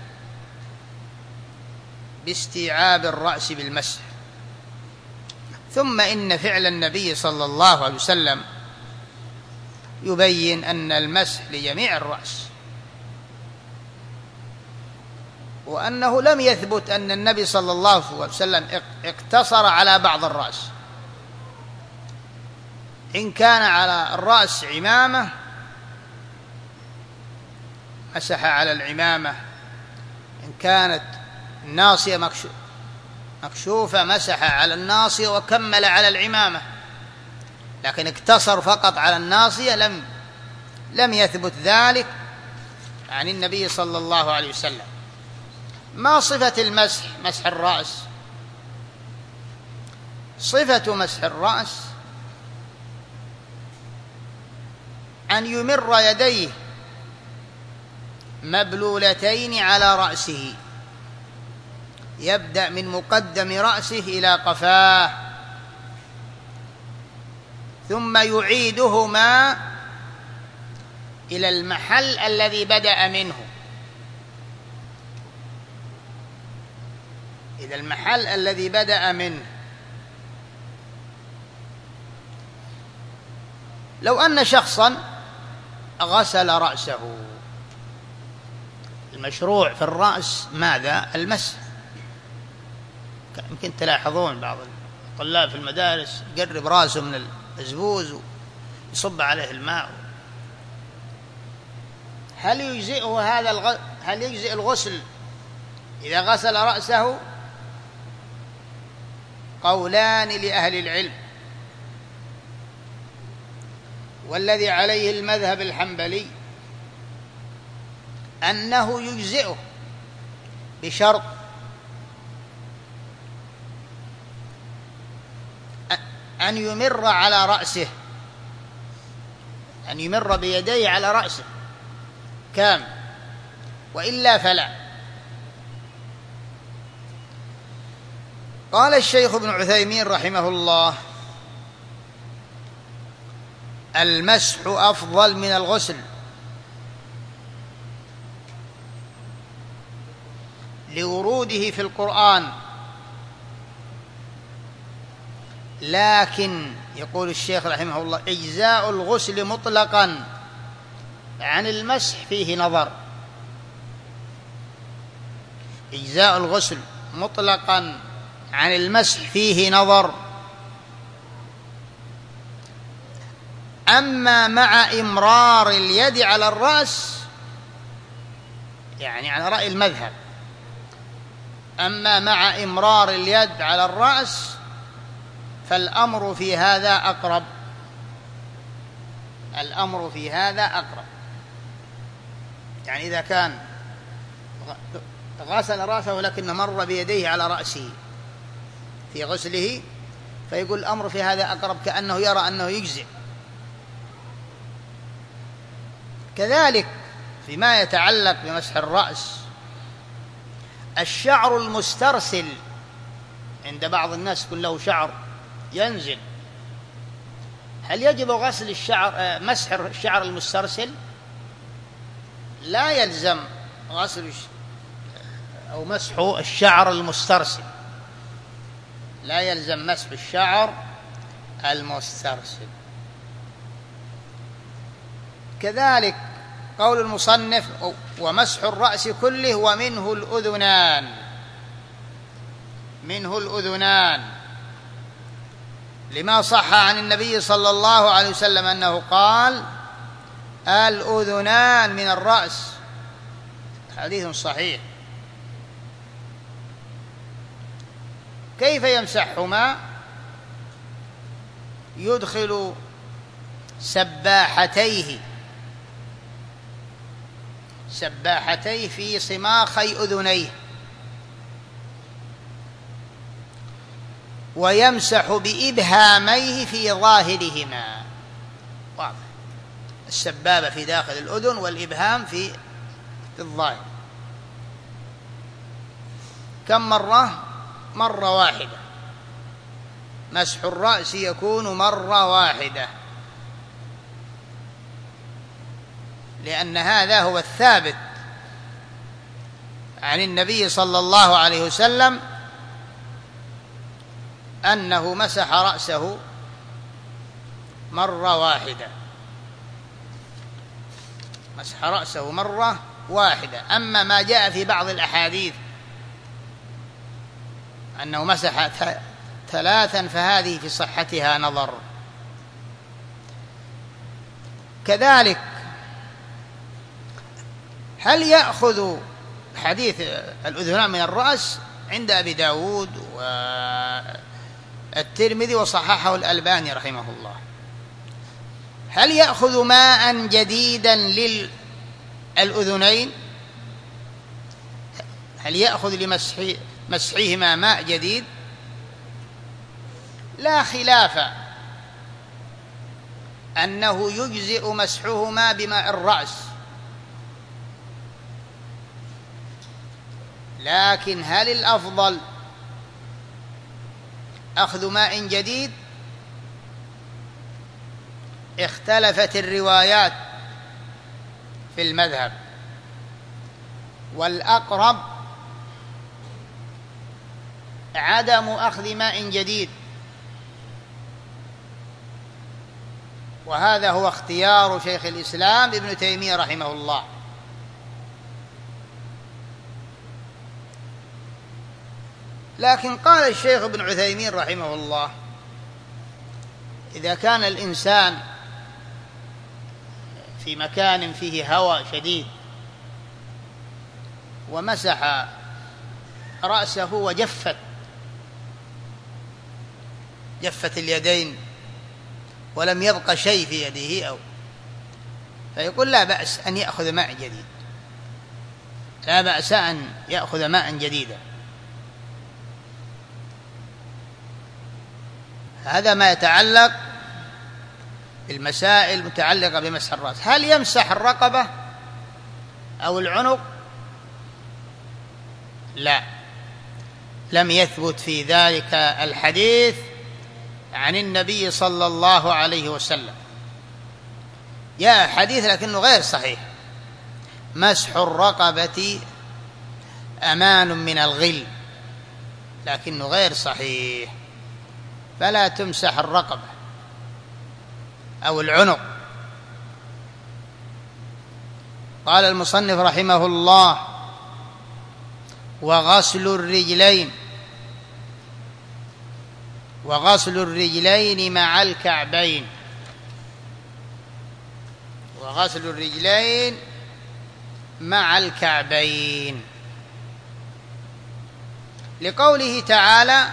باستيعاب الرأس بالمسح. ثم إن فعل النبي صلى الله عليه وسلم يبين أن المسح لجميع الرأس، وأنه لم يثبت أن النبي صلى الله عليه وسلم اقتصر على بعض الرأس. إن كان على الرأس عمامة مسح على العمامة، إن كانت الناصية مكشوفة مسح على الناصية وكمل على العمامة، لكن اقتصر فقط على الناصية لم لم يثبت ذلك عن النبي صلى الله عليه وسلم. ما صفة المسح؟ مسح الرأس، صفة مسح الرأس أن يمر يديه مبلولتين على رأسه، يبدأ من مقدم رأسه إلى قفاه، ثم يعيدهما إلى المحل الذي بدأ منه، إلى المحل الذي بدأ منه. لو أن شخصا غسل رأسه، المشروع في الرأس ماذا؟ المسح. يمكن تلاحظون بعض الطلاب في المدارس يقرب رأسه من البزبوز ويصب عليه الماء. هل يجزئه هذا الغ... هل يجزئ الغسل إذا غسل رأسه؟ قولان لأهل العلم، والذي عليه المذهب الحنبلي أنه يجزئه بشرط أن يمر على رأسه، أن يمر بيديه على رأسه كامل، وإلا فلا. قال الشيخ ابن عثيمين رحمه الله: المسح أفضل من الغسل لوروده في القرآن، لكن يقول الشيخ رحمه الله: إجزاء الغسل مطلقا عن المسح فيه نظر. إجزاء الغسل مطلقا عن المسح فيه نظر. أما مع إمرار اليد على الرأس، يعني على رأي المذهب، أما مع إمرار اليد على الرأس فالأمر في هذا أقرب، الأمر في هذا أقرب. يعني إذا كان غسل رأسه لكن مر بيديه على رأسه في غسله، فيقول الأمر في هذا أقرب، كأنه يرى أنه يجزئ. كذلك فيما يتعلق بمسح الرأس، الشعر المسترسل عند بعض الناس يكون له شعر ينزل، هل يجب غسل الشعر مسح الشعر المسترسل؟ لا يلزم غسل أو مسح الشعر المسترسل، لا يلزم مسح الشعر المسترسل. كذلك قول المصنف: ومسح الرأس كله ومنه الأذنان، منه الأذنان، لما صح عن النبي صلى الله عليه وسلم أنه قال: الأذنان من الرأس، حديث صحيح. كيف يمسحهما؟ يدخل سباحتيه سباحتيه في صماخي أذنيه، ويمسح بإبهاميه في ظاهرهما. واضح، السبابة في داخل الأذن والإبهام في في الظاهر. كم مرة؟ مرة واحدة. مسح الرأس يكون مرة واحدة، لأن هذا هو الثابت عن النبي صلى الله عليه وسلم أنه مسح رأسه مرة واحدة، مسح رأسه مرة واحدة. أما ما جاء في بعض الأحاديث أنه مسح ثلاثا فهذه في صحتها نظر. كذلك هل يأخذ حديث الأذنان من الرأس عند أبي داود والترمذي وصححه الألباني رحمه الله، هل يأخذ ماء جديدا للأذنين؟ هل يأخذ لمسح مسحهما ماء جديد؟ لا خلاف أنه يجزئ مسحهما بماء الرأس، لكن هل الأفضل أخذ ماء جديد؟ اختلفت الروايات في المذهب، والأقرب عدم أخذ ماء جديد، وهذا هو اختيار شيخ الإسلام ابن تيمية رحمه الله. لكن قال الشيخ ابن عثيمين رحمه الله: إذا كان الإنسان في مكان فيه هواء شديد ومسح رأسه وجفت جفت اليدين ولم يبق شيء في يده، أو فيقول لا بأس أن يأخذ ماء جديد، لا بأس أن يأخذ ماء جديدا. هذا ما يتعلق بالمسائل المتعلقة بمسح الرأس. هل يمسح الرقبة أو العنق؟ لا، لم يثبت في ذلك الحديث عن النبي صلى الله عليه وسلم. جاء حديث لكنه غير صحيح: مسح الرقبة أمان من الغل، لكنه غير صحيح، فلا تمسح الرقبة أو العنق. قال المصنف رحمه الله: وغسل الرجلين وغسل الرجلين مع الكعبين وغسل الرجلين مع الكعبين لقوله تعالى: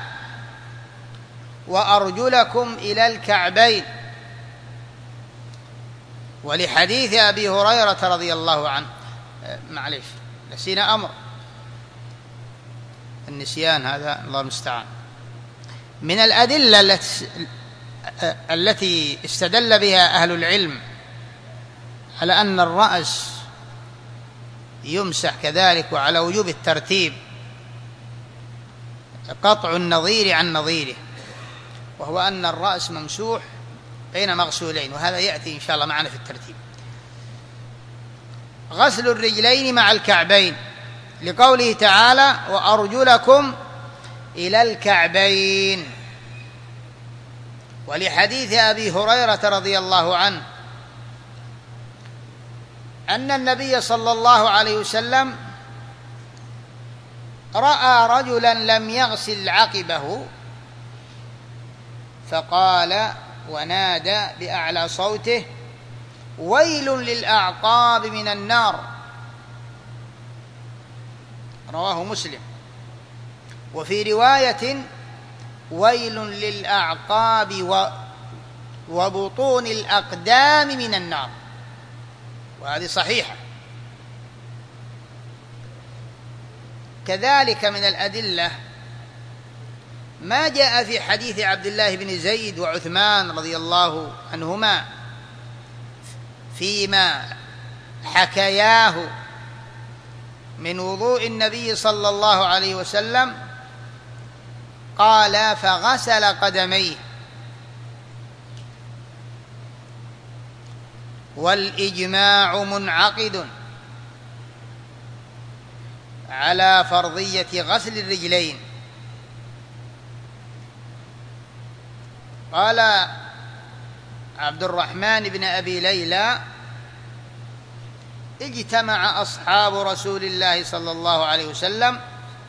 وأرجلكم إلى الكعبين، ولحديث أبي هريرة رضي الله عنه. معليش نسينا أمر، النسيان هذا الله المستعان. من الأدلة التي استدل بها أهل العلم على أن الرأس يمسح كذلك وعلى وجوب الترتيب قطع النظير عن نظيره، وهو أن الرأس ممسوح بين مغسولين، وهذا يأتي إن شاء الله معنا في الترتيب. غسل الرجلين مع الكعبين لقوله تعالى: وأرجلكم إلى الكعبين، ولحديث أبي هريرة رضي الله عنه أن النبي صلى الله عليه وسلم رأى رجلا لم يغسل عقبه فقال ونادى بأعلى صوته: ويل للأعقاب من النار. رواه مسلم. وفي رواية: ويل للأعقاب وبطون الأقدام من النار، وهذه صحيحة. كذلك من الأدلة ما جاء في حديث عبد الله بن زيد وعثمان رضي الله عنهما فيما حكياه من وضوء النبي صلى الله عليه وسلم، قال: فغسل قدميه. والإجماع منعقد على فرضية غسل الرجلين. قال عبد الرحمن بن أبي ليلى: اجتمع أصحاب رسول الله صلى الله عليه وسلم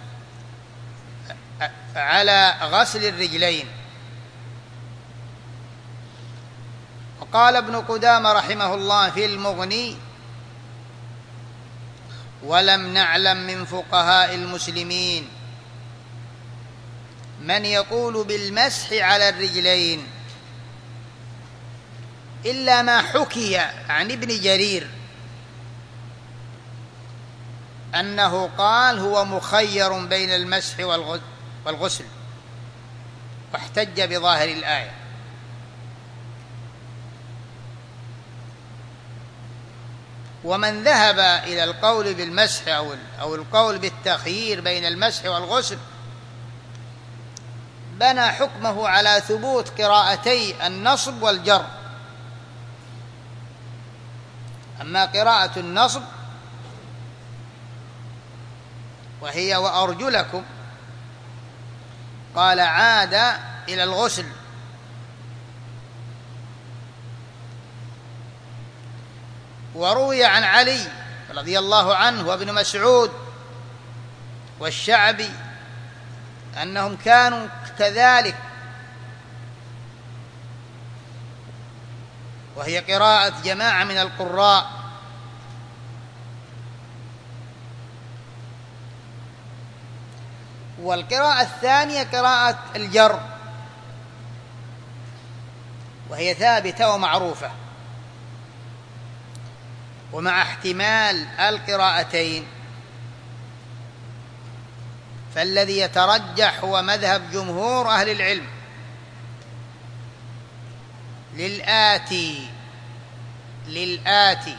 على غسل الرجلين. وقال ابن قدامة رحمه الله في المغني: ولم نعلم من فقهاء المسلمين من يقول بالمسح على الرجلين إلا ما حكي عن ابن جرير أنه قال: هو مخير بين المسح والغسل، واحتج بظاهر الآية. ومن ذهب إلى القول بالمسح أو القول بالتخيير بين المسح والغسل بنى حكمه على ثبوت قراءتي النصب والجر. أما قراءة النصب وهي وأرجلكم، قال: عاد إلى الغسل. وروي عن علي رضي الله عنه وابن مسعود والشعبي أنهم كانوا كذلك، وهي قراءة جماعة من القراء. والقراءة الثانية قراءة الجر، وهي ثابتة ومعروفة. ومع احتمال القراءتين فالذي يترجح هو مذهب جمهور أهل العلم للآتي للآتي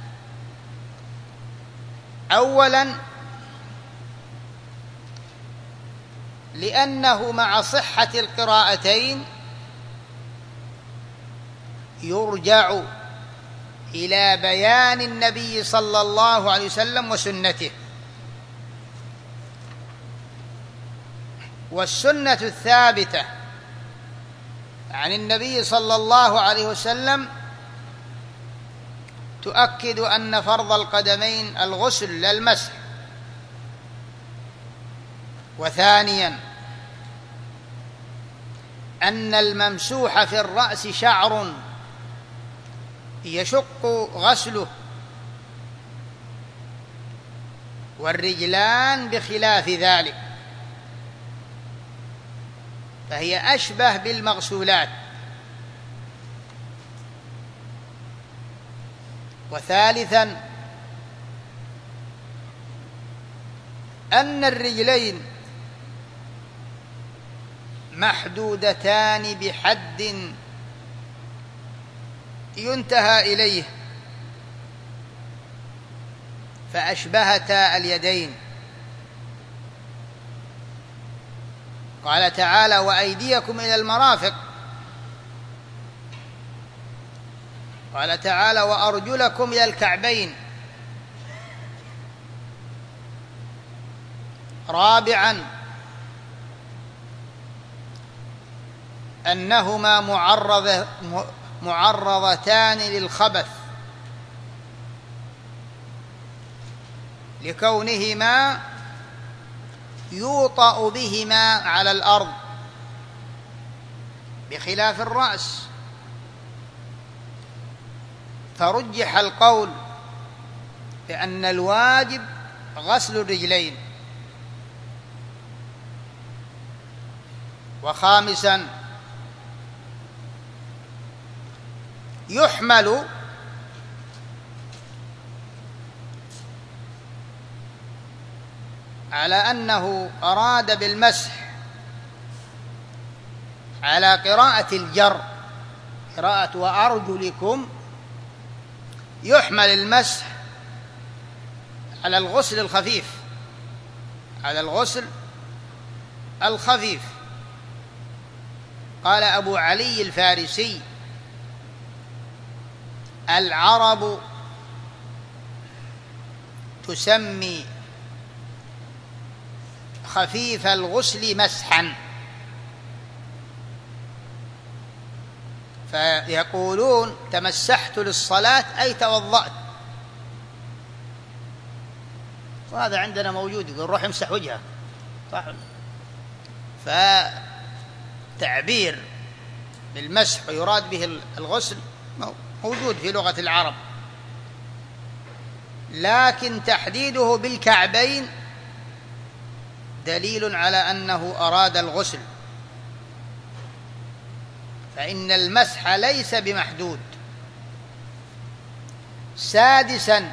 أولا، لأنه مع صحة القراءتين يرجع إلى بيان النبي صلى الله عليه وسلم وسنته. والسنة الثابتة عن النبي صلى الله عليه وسلم تؤكد أن فرض القدمين الغسل لا المسح. وثانيا، أن الممسوح في الرأس شعر يشق غسله، والرجلان بخلاف ذلك، فهي أشبه بالمغسولات. وثالثا، أن الرجلين محدودتان بحد ينتهى إليه، فأشبهتا اليدين. قال تعالى: وأيديكم إلى المرافق. قال تعالى: وأرجلكم إلى الكعبين. رابعا، أنهما معرض معرضتان للخبث لكونهما يوطأ بهما على الأرض، بخلاف الرأس، فرجح القول بأن الواجب غسل الرجلين. وخامسا يحمل على أنه أراد بالمسح على قراءة الجر، قراءة وأرجلكم، يحمل المسح على الغسل الخفيف، على الغسل الخفيف. قال أبو علي الفارسي: العرب تسمي خفيف الغسل مسحا، فيقولون تمسحت للصلاة أي توضأت، وهذا عندنا موجود، يقول روح امسح وجهك، صح؟ فتعبير بالمسح ويراد به الغسل موجود في لغة العرب، لكن تحديده بالكعبين دليل على أنه أراد الغسل، فإن المسح ليس بمحدود. سادسا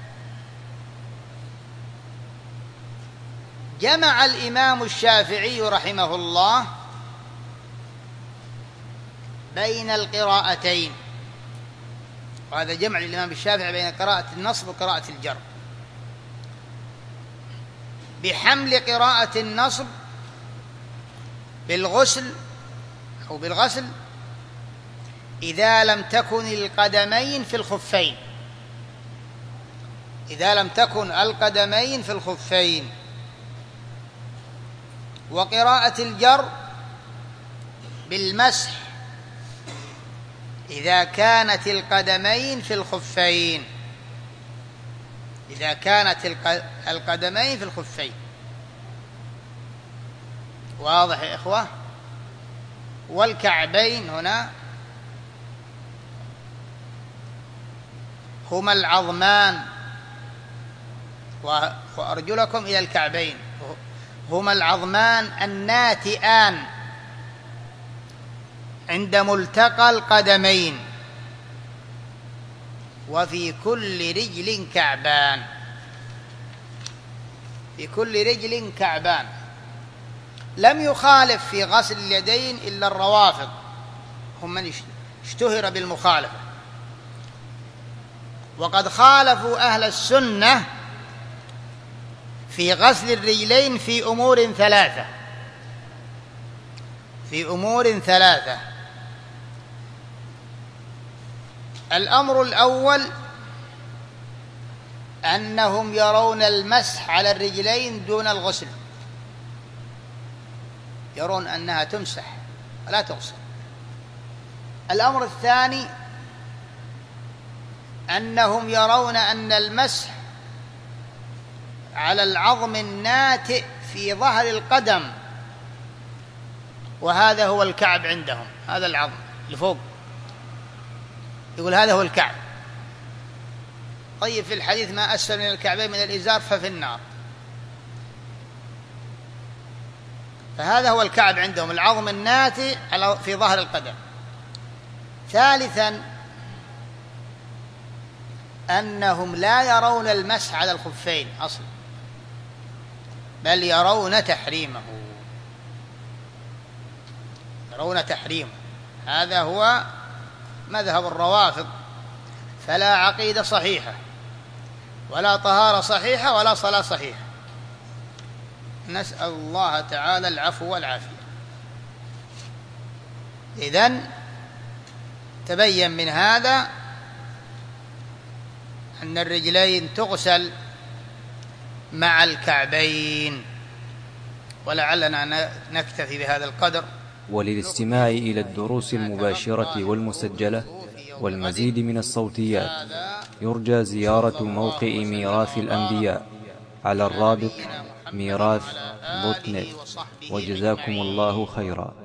جمع الإمام الشافعي رحمه الله بين القراءتين، وهذا جمع الإمام الشافعي بين قراءة النصب وقراءة الجر، بحمل قراءة النصب بالغسل أو بالغسل إذا لم تكن القدمين في الخفين، إذا لم تكن القدمين في الخفين، وقراءة الجر بالمسح إذا كانت القدمين في الخفين، إذا كانت القدمين في الخفين. واضح يا إخوة؟ والكعبين هنا هما العظمان، وأرجلكم إلى الكعبين، هما العظمان الناتئان عند ملتقى القدمين، وفي كل رجل كعبان، في كل رجل كعبان. لم يخالف في غسل اليدين إلا الروافض، هم من اشتهر بالمخالفة، وقد خالفوا أهل السنة في غسل الرجلين في أمور ثلاثة، في أمور ثلاثة. الأمر الأول أنهم يرون المسح على الرجلين دون الغسل، يرون أنها تمسح ولا تغسل. الأمر الثاني أنهم يرون أن المسح على العظم الناتئ في ظهر القدم، وهذا هو الكعب عندهم، هذا العظم اللي فوق، يقول هذا هو الكعب. طيب في الحديث ما أسفل من الكعبين من الإزار ففي النار، فهذا هو الكعب عندهم، العظم الناتئ في ظهر القدم. ثالثا أنهم لا يرون المسح على الخفين أصلا، بل يرون تحريمه، يرون تحريمه. هذا هو مذهب الروافض، فلا عقيدة صحيحة ولا طهارة صحيحة ولا صلاة صحيحة. نسأل الله تعالى العفو والعافية. إذن تبين من هذا أن الرجلين تغسل مع الكعبين. ولعلنا نكتفي بهذا القدر. وللاستماع إلى الدروس المباشرة والمسجلة والمزيد من الصوتيات يرجى زيارة موقع ميراث الأنبياء على الرابط ميراث دوت نت. وجزاكم الله خيرا.